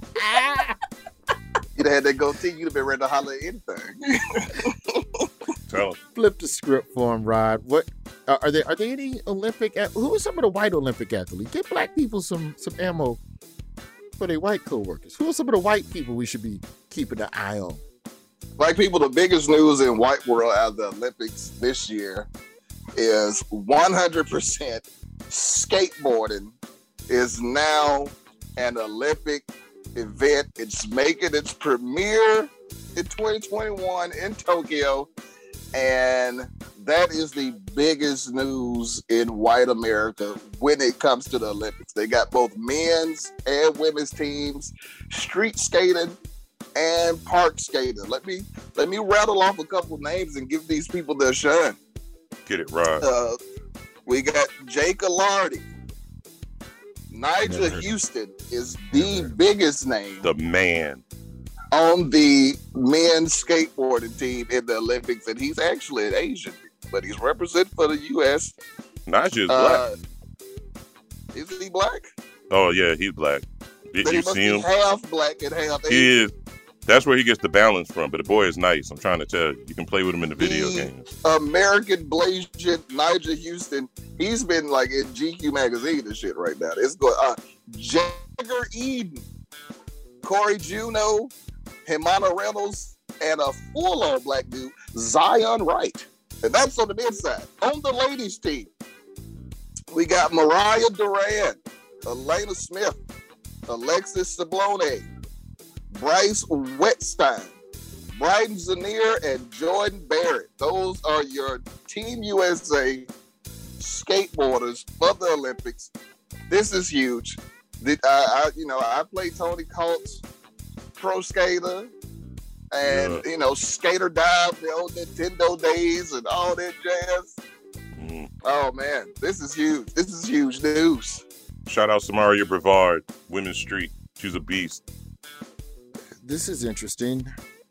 You'd have had that goatee, you'd have been ready to holler at anything. Tell 'em. Flip the script for him, Rod. What uh, are there? Are there any Olympic? ath- Who are some of the white Olympic athletes? Get black people some some ammo for their white co-workers. Who are some of the white people we should be keeping an eye on? Black people, the biggest news in white world out of the Olympics this year is one hundred percent skateboarding is now an Olympic event. It's making its premiere in twenty twenty-one in Tokyo. And that is the biggest news in white America when it comes to the Olympics. They got both men's and women's teams, street skating and park skating. Let me let me rattle off a couple names and give these people their shine. Get it, Rod. Uh, we got Jake Alardi. Nigel Never heard. Houston is the biggest name The man. on the men's skateboarding team in the Olympics, and he's actually an Asian, but he's representing for the U S. Naja is Uh, black. is he black? Oh yeah, he's black. Did Then you he must see be him? half black and half Asian. He is. That's where he gets the balance from. But the boy is nice. I'm trying to tell you. You can play with him in the video He- games. American Blasian Nigel Houston. He's been like in G Q magazine and shit right now. It's going. Uh, Jagger Eden, Corey Juno, Himana Reynolds, and a full-on black dude, Zion Wright. And that's on the men's side. On the ladies' team, we got Mariah Duran, Elena Smith, Alexis Sablone, Bryce Wetstein, Bryden Zanier, and Jordan Barrett. Those are your Team U S A skateboarders for the Olympics. This is huge. The, I, I, you know, I played Tony Hawk's Pro Skater, and Yeah. you know, Skater Dive, the old Nintendo days, and all that jazz. Mm. Oh man, this is huge. This is huge news. Shout out Samaria Brevard, Women's Street. She's a beast. This is interesting.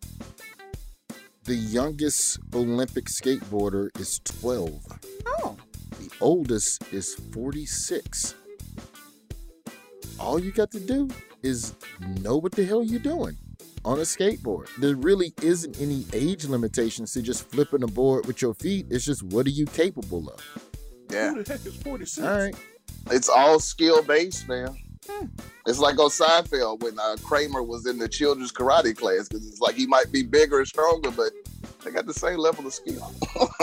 The youngest Olympic skateboarder is twelve. Oh. The oldest is forty-six. All you got to do is know what the hell you're doing on a skateboard. There really isn't any age limitations to just flipping a board with your feet. It's just what are you capable of? Yeah. Who the heck is forty-six? All right. It's all skill based, man. It's like on Seinfeld when uh, Kramer was in the children's karate class, because it's like he might be bigger and stronger, but they got the same level of skill.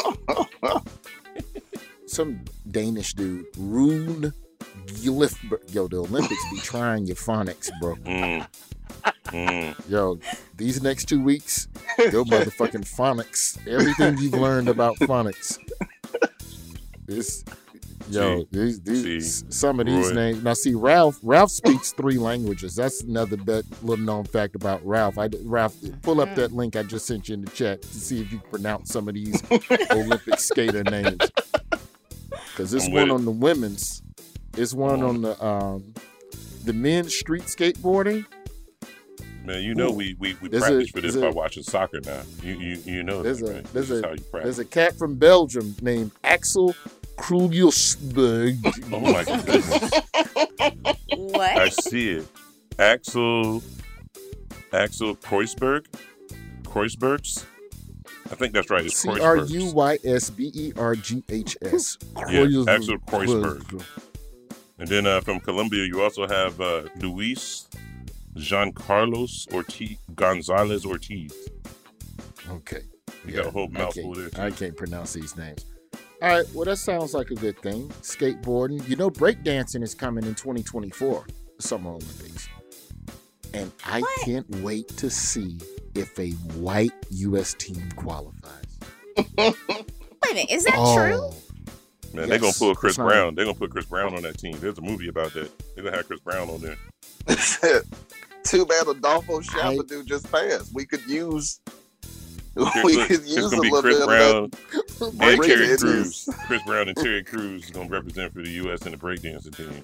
Some Danish dude, Rune Glifberg. Yo, the Olympics be trying your phonics, bro. Mm. Mm. Yo, these next two weeks, your motherfucking phonics. Everything you've learned about phonics. This, yo, See, these, these see, some of these Roy. names. Now, see, Ralph. Ralph speaks three languages. That's another bit, little known fact about Ralph. I, Ralph, pull up that link I just sent you in the chat to see if you can pronounce some of these Olympic skater names. Because this I'm one with on the women's, this one on the um, the men's street skateboarding. Man, you know Ooh. we we, we There's practice a- for this there's by a- watching soccer now. You you you know There's that, a right? there's This is a how you practice. there's a cat from Belgium named Axel Krugjelsberg. Oh my goodness. What? I see it. Axel Axel Kreuzberg? Kreuzbergs? I think that's right. It's C R U Kreuzbergs. Y S B E R G H S. Yeah, Axel Kreuzberg. And then uh, from Colombia, you also have uh, Luis Giancarlos Ortiz, Gonzalez Ortiz. Okay. You got a whole I mouthful can't- there. I can't pronounce these names. All right, well, that sounds like a good thing. Skateboarding. You know, breakdancing is coming in twenty twenty-four, Summer Olympics. And I can't wait to see if a white U S team qualifies. Wait a minute, is that Oh, true? Man, they're gonna yes. pull Chris That's not- Brown. They're gonna put Chris Brown on that team. There's a movie about that. They're gonna have Chris Brown on there. Too bad Adolfo Chapadou just passed. We could use. It's We gonna- could it's use a gonna be little Chris bit Brown of that. and break Terry it. Crews. Chris Brown and Terry Crews is gonna represent for the U S in the breakdancing team.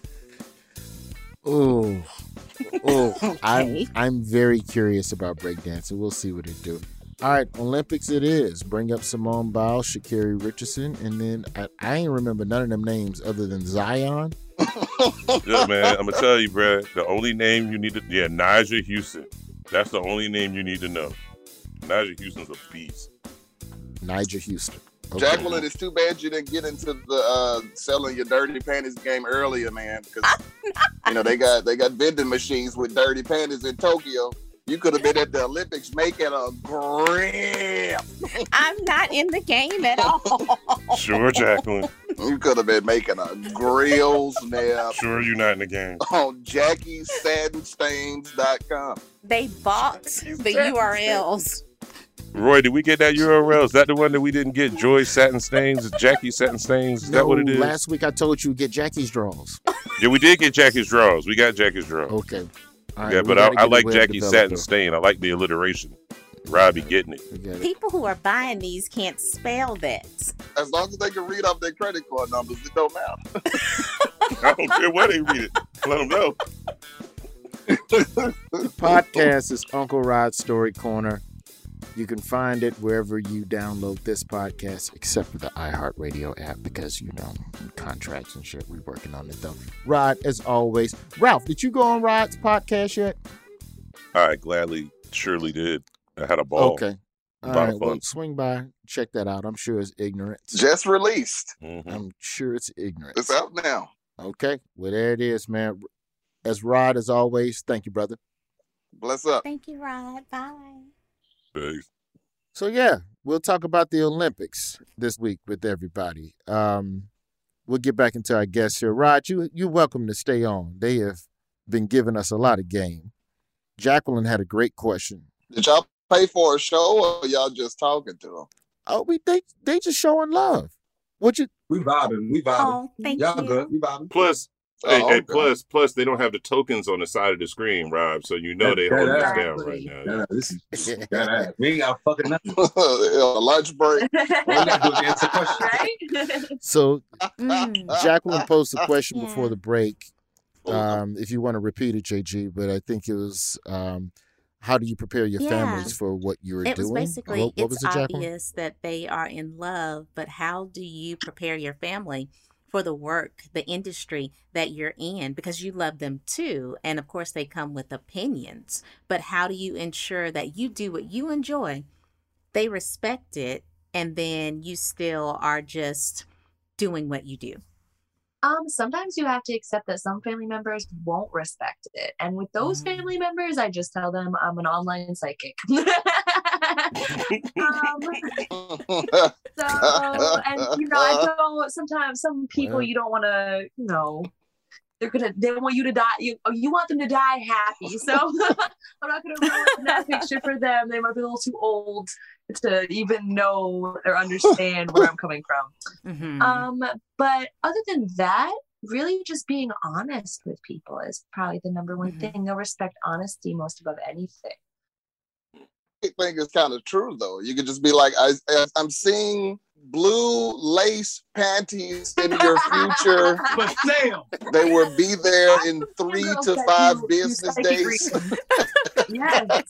Oh, oh, I'm I'm very curious about breakdancing. We'll see what it do. All right, Olympics it is. Bring up Simone Biles, Sha'Carri Richardson, and then I, I ain't remember none of them names other than Zion. Yeah, man, I'm gonna tell you, bro. The only name you need to, yeah, Nigel Houston. That's the only name you need to know. Nigel Houston's a beast. Nigel Houston. Okay. Jacqueline, it's too bad you didn't get into the uh, selling your dirty panties game earlier, man. Because you know they got they got vending machines with dirty panties in Tokyo. You could have been at the Olympics making a grip. I'm not in the game at all. Sure, Jacqueline. You could have been making a grill snap Sure, you're not in the game. on Jackie Satin Stains dot com. They bought the U R Ls. Roy, did we get that U R L? Is that the one that we didn't get? Joy Satin Stains? Jackie Satin Stains? Is that No, what it is? last week I told you get Jackie's draws. Yeah, we did get Jackie's draws. We got Jackie's draws. Okay. All right, yeah, we but I, gotta I get like a web Jackie Satin developer. Stain. I like the alliteration. Robbie getting it. People who are buying these can't spell that. As long as they can read off their credit card numbers, it don't matter. I don't care where they read it. Let them know. The podcast is Uncle Rod's Story Corner. You can find it wherever you download this podcast, except for the iHeartRadio app, because, you know, contracts and shit. We're working on it, though. Rod, as always. Ralph, did you go on Rod's podcast yet? I gladly, surely did. I had a ball. Okay. A All lot right, of fun. well, swing by, check that out. I'm sure it's ignorance. Just released. Mm-hmm. I'm sure it's ignorance. It's out now. Okay, well, there it is, man. As Rod, as always, thank you, brother. Bless up. Thank you, Rod. Bye. Thanks. So yeah, we'll talk about the Olympics this week with everybody. Um, we'll get back into our guests here. Rod, you you're welcome to stay on. They have been giving us a lot of game. Jacqueline had a great question. Did y'all pay for a show or y'all just talking to them? Oh, we they they just showing love. What you? We vibing. We vibing. Oh, thank Y'all you. good. We vibing. Plus, Oh, hey, hey, okay. plus, plus, they don't have the tokens on the side of the screen, Rob. So you know That- they that holding us ass. down right now. Nah, this is that ass. We ain't got fucking nothing. A lunch break. All you gotta do is answer questions. Right? So Mm. Jacqueline posed a question Yeah. before the break. Um, if you want to repeat it, J G, but I think it was um, how do you prepare your Yeah. families for what you were It doing? was basically, what, what it's was it, Jacqueline? obvious that they are in love, but how do you prepare your family for the work, the industry that you're in? Because you love them too. And of course, they come with opinions. But how do you ensure that you do what you enjoy, they respect it, and then you still are just doing what you do? Um, sometimes you have to accept that some family members won't respect it. And with those family members, I just tell them I'm an online psychic. um, so, and you know, I don't, sometimes some people Well. you don't want to, you know, they're gonna they want you to die. You you want them to die happy. So I'm not gonna ruin that picture for them. They might be a little too old to even know or understand where I'm coming from. Mm-hmm. Um, but other than that, really just being honest with people is probably the number one mm-hmm. thing. I respect honesty most above anything. I think it's kind of true though. You could just be like, I, I'm seeing blue lace panties in your future. But Sam, they will be there in three to five you, business you days. Yes.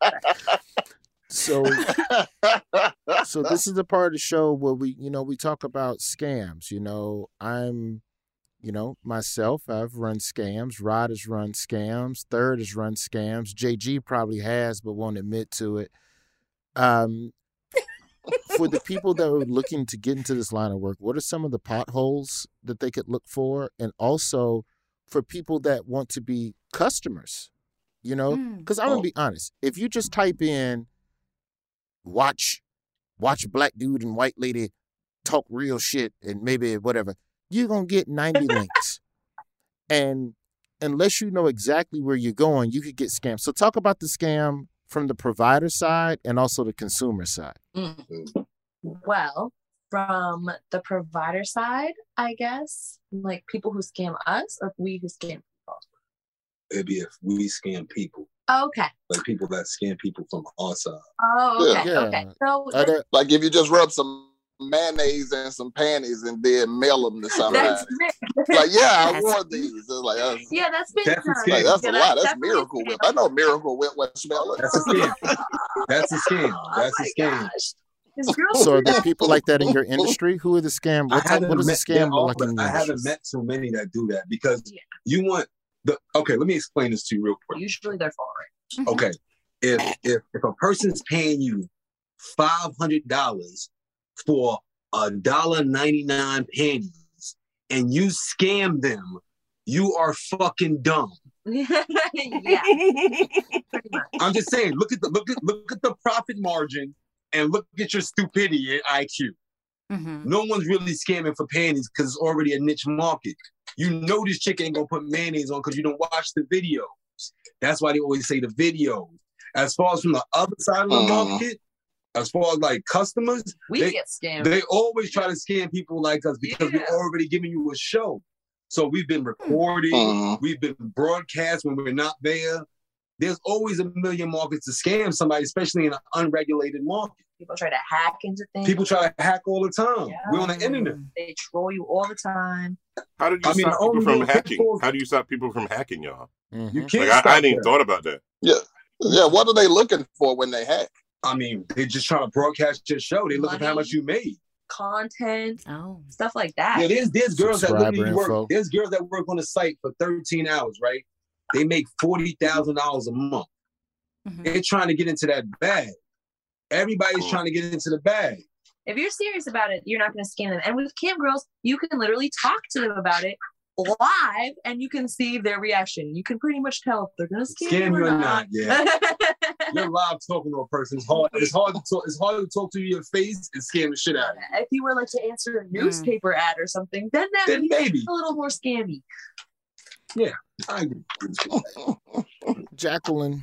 So, so this is the part of the show where we, you know, we talk about scams. You know, I'm, you know, myself, I've run scams. Rod has run scams. Third has run scams. J G probably has, but won't admit to it. Um, for the people that are looking to get into this line of work, what are some of the potholes that they could look for? And also for people that want to be customers, you know, because mm. I'm going to be honest. If you just type in watch, watch black dude and white lady talk real shit and maybe whatever, you're going to get ninety links. And unless you know exactly where you're going, you could get scammed. So talk about the scam from the provider side and also the consumer side. Mm. Well, from the provider side, I guess, like people who scam us or we who scam people? It'd be if we scam people. Oh, okay. Like people that scam people from our side. Oh, okay. Yeah. Okay. So, uh, like if you just rub some mayonnaise and some panties and then mail them to somebody. Like, yeah, I wore these. It's like, that's, yeah, that's been that's, done. like, that's yeah, a lot. That's, that's Miracle Whip. I know Miracle Whip what smell it. That's a scam. That's a scam. That's oh a scam. So are there people like that in your industry? Who are the scam? What, type, what is the scam all, like in your I industry? haven't met so many that do that because yeah. you want the okay, let me explain this to you real quick. Usually they're foreign. Okay. If if if a person's paying you five hundred dollars for a dollar ninety-nine panties and you scam them, you are fucking dumb. Yeah. I'm just saying, look at the look at look at the profit margin and look at your stupidity and I Q. Mm-hmm. No one's really scamming for panties because it's already a niche market. You know this chick ain't gonna put mayonnaise on because you don't watch the videos. That's why they always say the videos. As far as from the other side of the uh. market, as far as like customers, we they, get scammed. They always try to scam people like us because yeah. we're already giving you a show. So we've been recording, uh. we've been broadcast when we're not there. There's always a million markets to scam somebody, especially in an unregulated market. People try to hack into things. People try to hack all the time. Yeah. We're on the internet. They troll you all the time. How did you I mean, stop people from hacking? Pitfalls. How do you stop people from hacking y'all? Mm-hmm. You can't. Like, I, I hadn't even thought about that. Yeah. Yeah. What are they looking for when they hack? I mean, they're just trying to broadcast your show. They're looking for how much you made. Content, oh, stuff like that. Yeah, there's there's girls that literally work. There's girls that work on the site for thirteen hours, right? They make forty thousand dollars a month. Mm-hmm. They're trying to get into that bag. Everybody's trying to get into the bag. If you're serious about it, you're not going to scam them. And with Cam Girls, you can literally talk to them about it live, and you can see their reaction. You can pretty much tell if they're going to scam, scam you or not. not. Yeah, you're live talking to a person. It's hard. It's hard to talk. It's hard to talk to you in your face and scam the shit out of you. If you were like to answer a newspaper mm. ad or something, then that then would maybe be a little more scammy. Yeah, I agree. Jacqueline.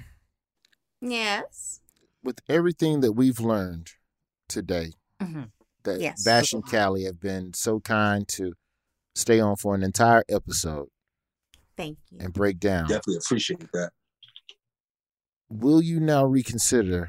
Yes. With everything that we've learned today, mm-hmm. that yes. Bash and Callie have been so kind to stay on for an entire episode. Thank you. And break down. Definitely appreciate that. Will you now reconsider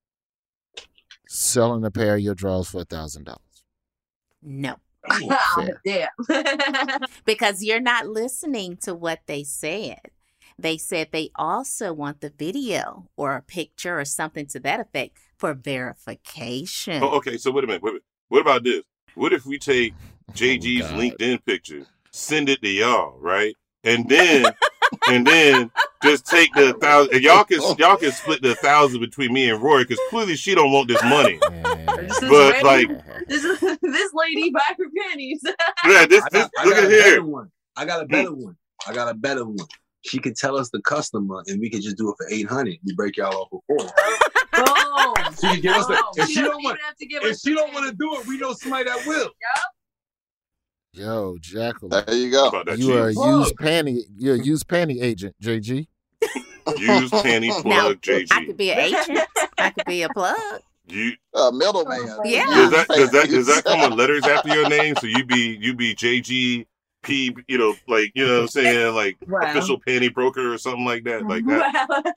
selling a pair of your drawers for a thousand dollars? No. Oh, yeah. Because you're not listening to what they said. They said they also want the video or a picture or something to that effect for verification. Oh, okay. So wait a minute. Wait a minute. What about this? What if we take J G's oh, LinkedIn picture, send it to y'all, right? And then, and then just take the thousand. And y'all can y'all can split the thousand between me and Rory because clearly she don't want this money. This but like this, this lady buy her panties. Yeah, this, this got, look at here. One. I got a better one. I got a better one. She could tell us the customer, and we could just do it for eight hundred. We break y'all off for four. Oh, she can give us the. Oh, If she she don't want, have to give if us she don't want to do it, we know somebody that will. Yep. Yo, Jacqueline. There you go. You are a used panty. You're a used panty agent, J G. Used panty plug, Now, J G. I could be an agent. I could be a plug. You uh, middleman. Yeah. Does that does that does that come with letters after your name? So you be you be J G P, you know, like you know what I'm saying, like Wow. official panty broker or something like that. Like that.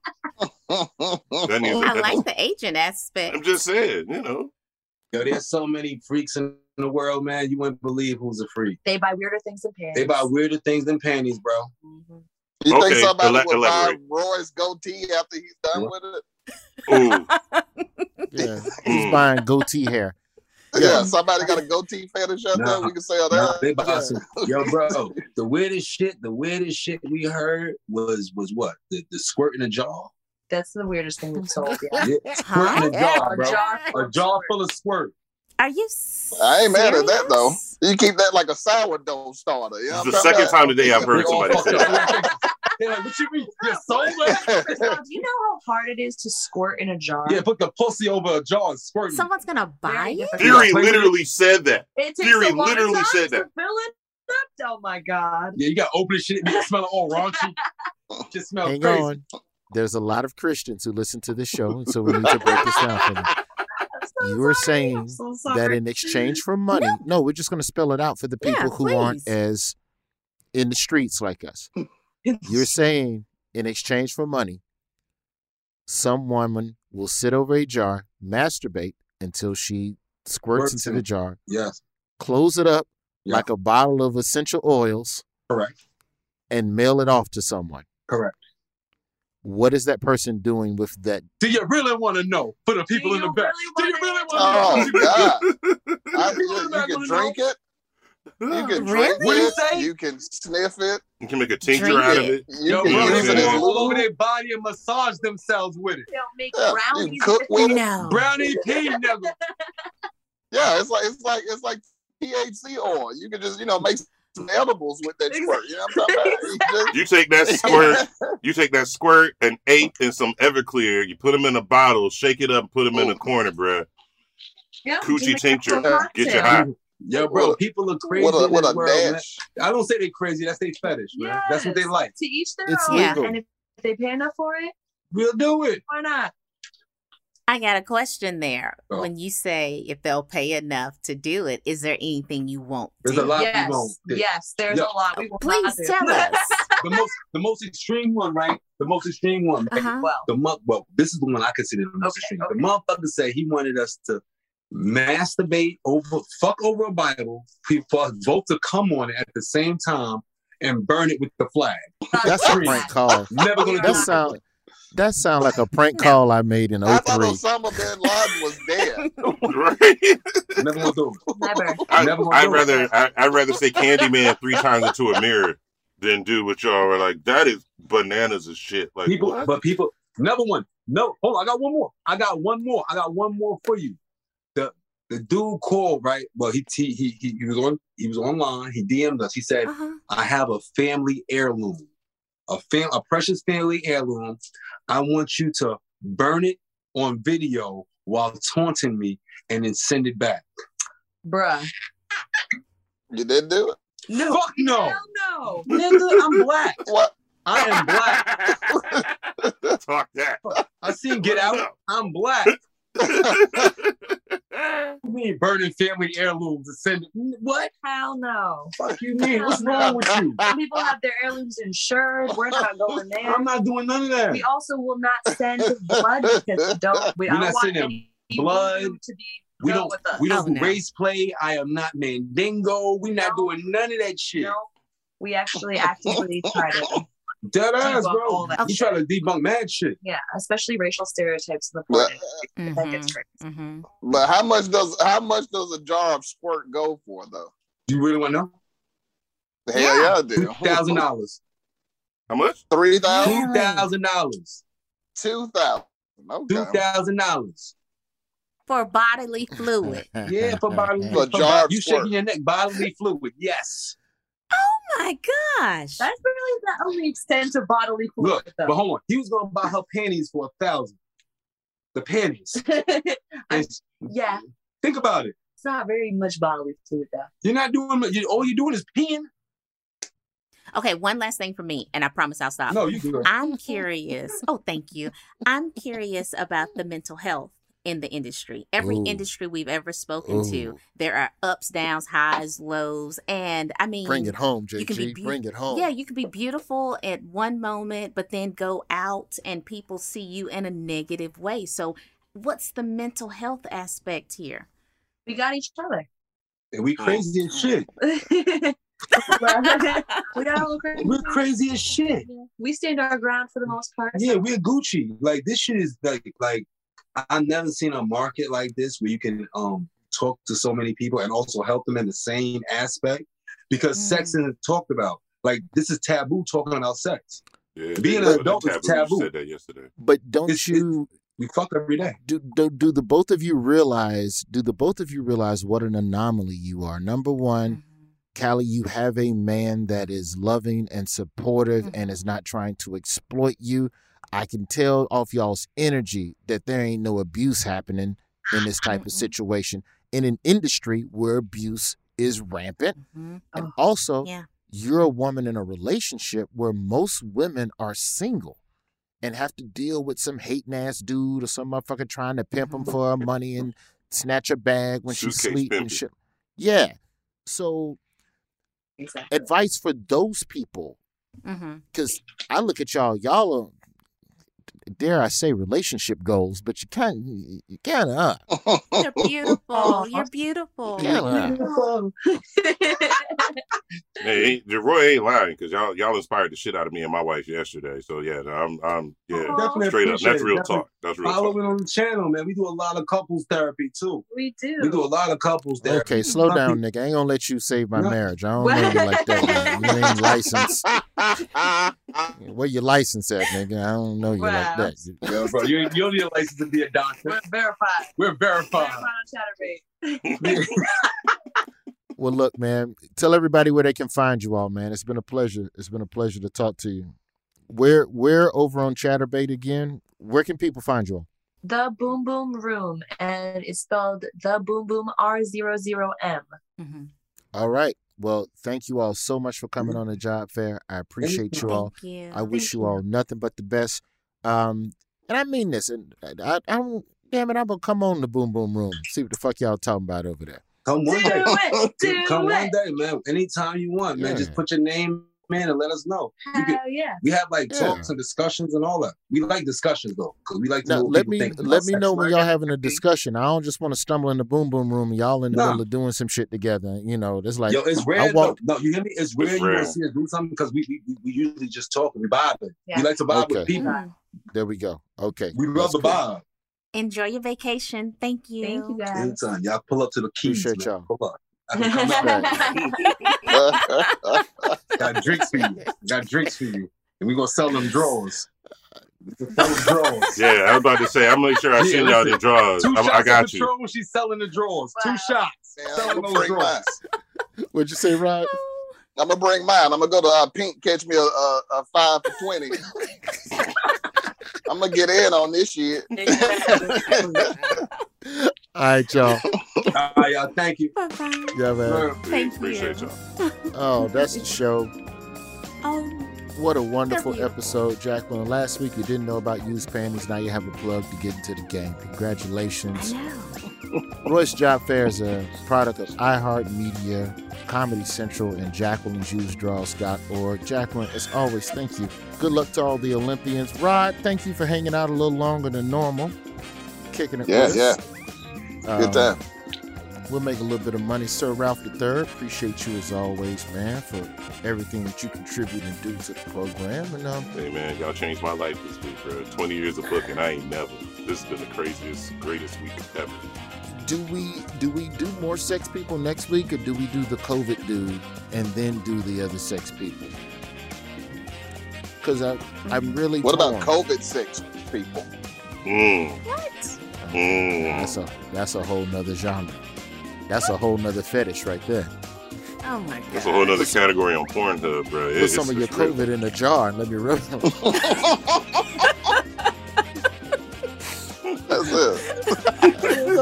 That needs I that- like the agent aspect. I'm just saying, you know. Yo, there's so many freaks in the world, man. You wouldn't believe who's a freak. They buy weirder things than pants. They buy weirder things than panties, bro. You Okay, think somebody ela- would elaborate. buy Roy's goatee after he's done with it? Ooh. Yeah, he's buying goatee hair. Yeah, somebody got a goatee fetish out there. Nah, We can sell nah, that. they buy Yeah. some. Yo, bro, the weirdest shit, the weirdest shit we heard was was what? The, the squirt in a jar. That's the weirdest thing we've sold. Yeah. Yeah, squirt in a jar, A bro. jar A jar full of squirt. Are you? I ain't mad at that though. serious? You keep that like a sourdough starter. You know It's what the I'm talking second about? time today I've heard somebody say that. They're like, what you mean? You're sober? Do you know how hard it is to squirt in a jar? Yeah, put the pussy over a jar and squirt. Someone's gonna buy it. Fury literally said that. It takes Fury a long literally time said to that. fill it up. Oh my god. Yeah, you got to open the shit. It smell all raunchy. Just smell Hang crazy. on. There's a lot of Christians who listen to this show, and so we need to break this down for them. You were saying so that sorry. in exchange for money, no, we're just going to spell it out for the people Yeah, who aren't please. as in the streets like us. You're saying in exchange for money, some woman will sit over a jar, masturbate until she squirts Squirts into in the it. jar, Yes, close it up Yeah. like a bottle of essential oils, correct. and mail it off to someone. Correct. What is that person doing with that? Do you really want to know? For the people in the you back. really Do you really Oh want to know? God! I, People you, in the back you can wanna drink know? it. You can drink Really? What do you it. say? You can sniff it. You can make a tincture Drink out of it. it. You Yo, can bro, use they it as go all over lube. their body and massage themselves with it. They'll make Yeah, you brownies. can cook with it. No. Brownie P, nigga. Yeah, it's like it's like it's like T H C oil. You can just you know make some edibles with that squirt. You know what I'm talking about? You just- You take that squirt, you take that squirt, an eight, and some Everclear. You put them in a bottle, shake it up, put them in a corner, bruh. Yeah, Coochie make a tincture, cocktail. get you high. Yo, bro, With a- people are crazy With a in with this a world, man. dash. I don't say they crazy. That's their fetish, man. That's what they Yes. like. To each their It's own. legal. And if they pay enough for it, We'll do it. why not? I got a question there. Oh. When you say if they'll pay enough to do it, is there anything you won't There's do? a lot Yes, we won't. do. yes, there's Yeah. a lot we will Please not do. tell us. The most, the most extreme one, right? The most extreme one. Right? Uh-huh. Well, The month. Well, this is the one I consider the most Okay, extreme. okay. The motherfucker said he wanted us to masturbate over, fuck over a Bible, for us both to come on it at the same time and burn it with the flag. That's a prank call. Never gonna do That it. sound that sound like a prank call I made in I oh thought three. Osama bin Laden was dead. Right? Never gonna do it. never. I, Never gonna I'd do it. rather I, I'd rather say Candyman three times into a mirror than do what y'all are like. That is bananas as shit. Like People, what? but people, another one. No, hold on. I got one more. I got one more. I got one more for you. The the dude called, right? Well, he he he he, he was on he was online. He D M'd us. He said, Uh-huh. "I have a family heirloom, a fam, a precious family heirloom. I want you to burn it on video while taunting me, and then send it back." Bruh. You didn't do it. No. Fuck no. Hell no. Nigga, I'm black. What? I am black. Talk that. I seen Get Out. I'm black. You mean burning family heirlooms and send it? What? Hell no. Fuck you mean? What's wrong with you? Some people have their heirlooms insured. We're not going there. I'm not doing none of that. We also will not send blood because we don't. We We're I not don't want sending any blood. voodoo to be We done don't. with us. We don't Oh, do no. race play. I am not Mandingo. We not No. doing none of that shit. No, we actually actively try to. Dead ass, Debunk bro. all that You try to debunk mad shit. Yeah, especially racial stereotypes in the But, porn. That gets crazy. Mm-hmm. but how much does how much does a jar of squirt go for though? You really want to know? Hell yeah, I Two do. thousand dollars. How much? Three thousand. Two thousand dollars. Two thousand. Okay. Two thousand dollars. For bodily fluid. Yeah, for bodily. For for jar bod- of You squirt. shaking your neck, bodily fluid. Yes. Oh my gosh. That's really the only extent of bodily fluid. Look, but hold on. He was gonna buy her panties for a thousand. The panties. And yeah. think about it. not very much bodily fluid, though. You're not doing. You, all you're doing is peeing. Okay, one last thing for me, and I promise I'll stop. No, you do. I'm curious. Oh, thank you. I'm curious about the mental health in the industry. Every Ooh. industry we've ever spoken Ooh. to, there are ups, downs, highs, lows, and I mean, Bring it home, you can J G. be Bring it home. Yeah, you can be beautiful at one moment, but then go out and people see you in a negative way. So, what's the mental health aspect here? We got each other. And we crazy as shit. we got a little crazy. We're crazy as shit. We stand our ground for the most part. Yeah, we're Gucci. Like this shit is like like I've never seen a market like this where you can um talk to so many people and also help them in the same aspect because mm. sex isn't talked about. Like this is taboo talking about sex. Yeah, being yeah, an adult is taboo. You said that yesterday. But don't it's, you? It's, we fuck every day. Do, do do the both of you realize? Do the both of you realize what an anomaly you are? Number one, Callie, you have a man that is loving and supportive mm-hmm. and is not trying to exploit you. I can tell off y'all's energy that there ain't no abuse happening in this type of situation in an industry where abuse is rampant. Mm-hmm. And also, yeah. you're a woman in a relationship where most women are single and have to deal with some hating ass dude or some motherfucker trying to pimp them for her money and snatch her bag when she sleep and shit. Yeah. So exactly. Advice for those people, because mm-hmm. I look at y'all, y'all are, dare I say, relationship goals, but you kind you kind of are. You're beautiful. You're beautiful. You're beautiful. Hey, Roy ain't lying because y'all y'all inspired the shit out of me and my wife yesterday. So yeah, I'm I'm yeah, Definitely straight up. That's real Definitely talk. That's real Follow talk. it on the channel, man. We do a lot of couples therapy too. We do. We do a lot of couples therapy. Okay, slow down, nigga. I ain't gonna let you save my no. marriage. I don't know you like that, man. You ain't licensed. Where your license at, nigga? I don't know you wow. like that. Yeah, bro, you, you don't need a license to be a doctor. We're verified. We're verified. Verified on Chaturbate. Well, look, man, tell everybody where they can find you all, man. It's been a pleasure. It's been a pleasure to talk to you. Where, where over on Chaturbate again? Where can people find you all? The Boom Boom Room, and it's spelled The Boom Boom R zero zero M. Mm-hmm. All right. Well, thank you all so much for coming on the job fair. I appreciate you all. Thank you. I wish Thank you you all nothing but the best. Um, and I mean this. And I, I don't. Damn it! I'm gonna come on the Boom Boom Room. See what the fuck y'all talking about over there. Come one do day. It, do come it. one day, man. Anytime you want, man. Yeah. Just put your name in and let us know. Hell can, yeah. We have like Yeah. talks and discussions and all that. We like discussions though, because we like to Now, know what let people me think let about me sex know when work. y'all having a discussion. I don't just want to stumble in the Boom Boom Room and y'all in the No. middle of doing some shit together. You know, it's like Yo, it's I rare. walk- No, no, you hear me? It's rare It's you rare. want to see us do something because we, we we usually just talk and we vibe. Yeah. We like to vibe Okay. with people. Mm. There we go. Okay, We love That's the cool. vibe. Enjoy your vacation. Thank you. Thank you, guys. Anytime. Y'all pull up to the keys. Appreciate man. y'all. Pull up. I can come out. Got drinks for you. Got drinks for you. And we're going to sell them drawers. We're gonna sell them drawers. Yeah, I was about to say, I'm gonna make sure I Yeah, send y'all listen, the drawers. Two I'm, shots I got of you. Patron, she's selling the drawers. Wow. Two shots. Yeah, selling I'm those gonna bring drawers. mine. What'd you say, Rod? I'm gonna bring mine. I'm gonna go to uh, Pink, catch me a, a, a five for twenty. I'm gonna get in on this shit. All right, y'all. All right, y'all. Thank you. Bye-bye. Yeah, man. Thank Appreciate you. y'all. Oh, that's the show. Oh, What a wonderful Love you. episode, Jacqueline. Last week you didn't know about used panties. Now you have a plug to get into the game. Congratulations. I know. Royce Job Fair is a product of iHeartMedia, Comedy Central, and Jacqueline's Used Draws dot org. Jacqueline, as always, thank you. Good luck to all the Olympians. Rod, thank you for hanging out a little longer than normal. Kicking it Yeah, with yeah. us. Good time. We'll make a little bit of money. Sir Ralph the third, appreciate you as always, man, for everything that you contribute and do to the program. And um, Hey man, y'all changed my life this week, bro. twenty years of booking, I ain't never. This has been the craziest, greatest week ever. do we do we do more sex people next week, or do we do the COVID dude and then do the other sex people? Because I I'm really What torn. about COVID sex people? Mm. What? Mm. That's a that's a whole nother genre. That's a whole nother fetish right there. Oh my god. That's a whole nother category on Pornhub, bro. Put some of your COVID in a jar and let me rub it. That's it. No,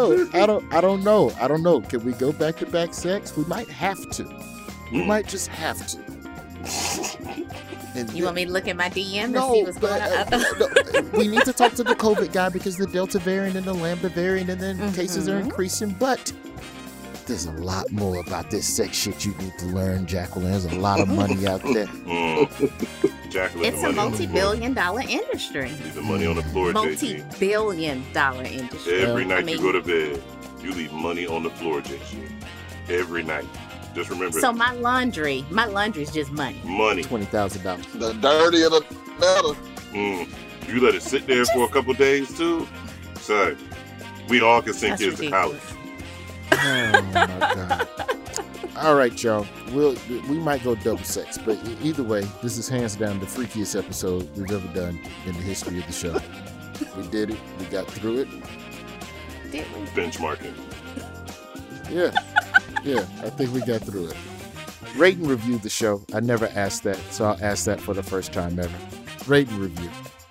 know. I don't. I don't know. I don't know. Can we go back to back sex? We might have to. We Mm. might just have to. And You want me to look at my D M No, and see what's going but, on? uh, no, we need to talk to the COVID guy because the Delta variant and the Lambda variant, and then cases are Mhm. increasing. But there's a lot more about this sex shit you need to learn, Jacqueline. There's a lot of money out there. Mm. Jacqueline, It's the a money on the floor. multi-billion dollar industry. Leave the money on the floor, J G. Multi-billion dollar industry. Every I night mean, you go to bed, you leave money on the floor, J G. Every night. Just remember. So my laundry, my laundry is just money. money. Twenty thousand dollars. The dirtier the better. Mm. You let it sit there for a couple days too. So we all can send That's kids ridiculous. to college. Oh my god. All right, y'all. We'll we might go double sex, but e- either way, this is hands down the freakiest episode we've ever done in the history of the show. We did it. We got through it. Did we? Benchmarking. Yeah. Yeah, I think we got through it. Rate and review the show. I never asked that, so I'll ask that for the first time ever. Rate and review.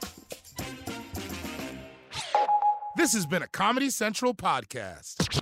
This has been a Comedy Central podcast.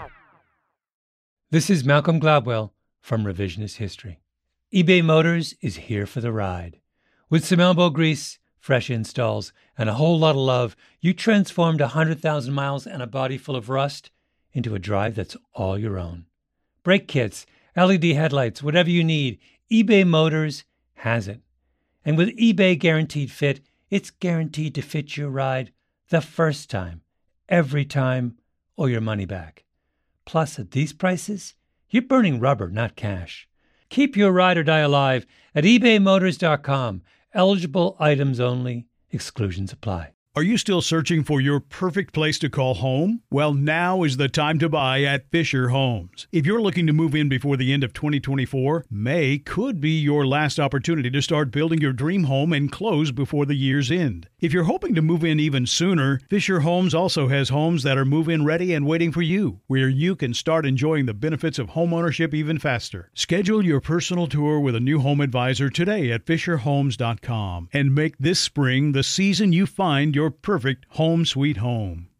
This is Malcolm Gladwell from Revisionist History. eBay Motors is here for the ride. With some elbow grease, fresh installs, and a whole lot of love, you transformed one hundred thousand miles and a body full of rust into a drive that's all your own. Brake kits, L E D headlights, whatever you need, eBay Motors has it. And with eBay Guaranteed Fit, it's guaranteed to fit your ride the first time, every time, or your money back. Plus, at these prices, you're burning rubber, not cash. Keep your ride or die alive at ebay motors dot com. Eligible items only. Exclusions apply. Are you still searching for your perfect place to call home? Well, now is the time to buy at Fisher Homes. If you're looking to move in before the end of twenty twenty-four, May could be your last opportunity to start building your dream home and close before the year's end. If you're hoping to move in even sooner, Fisher Homes also has homes that are move-in ready and waiting for you, where you can start enjoying the benefits of homeownership even faster. Schedule your personal tour with a new home advisor today at fisher homes dot com and make this spring the season you find your perfect home sweet home.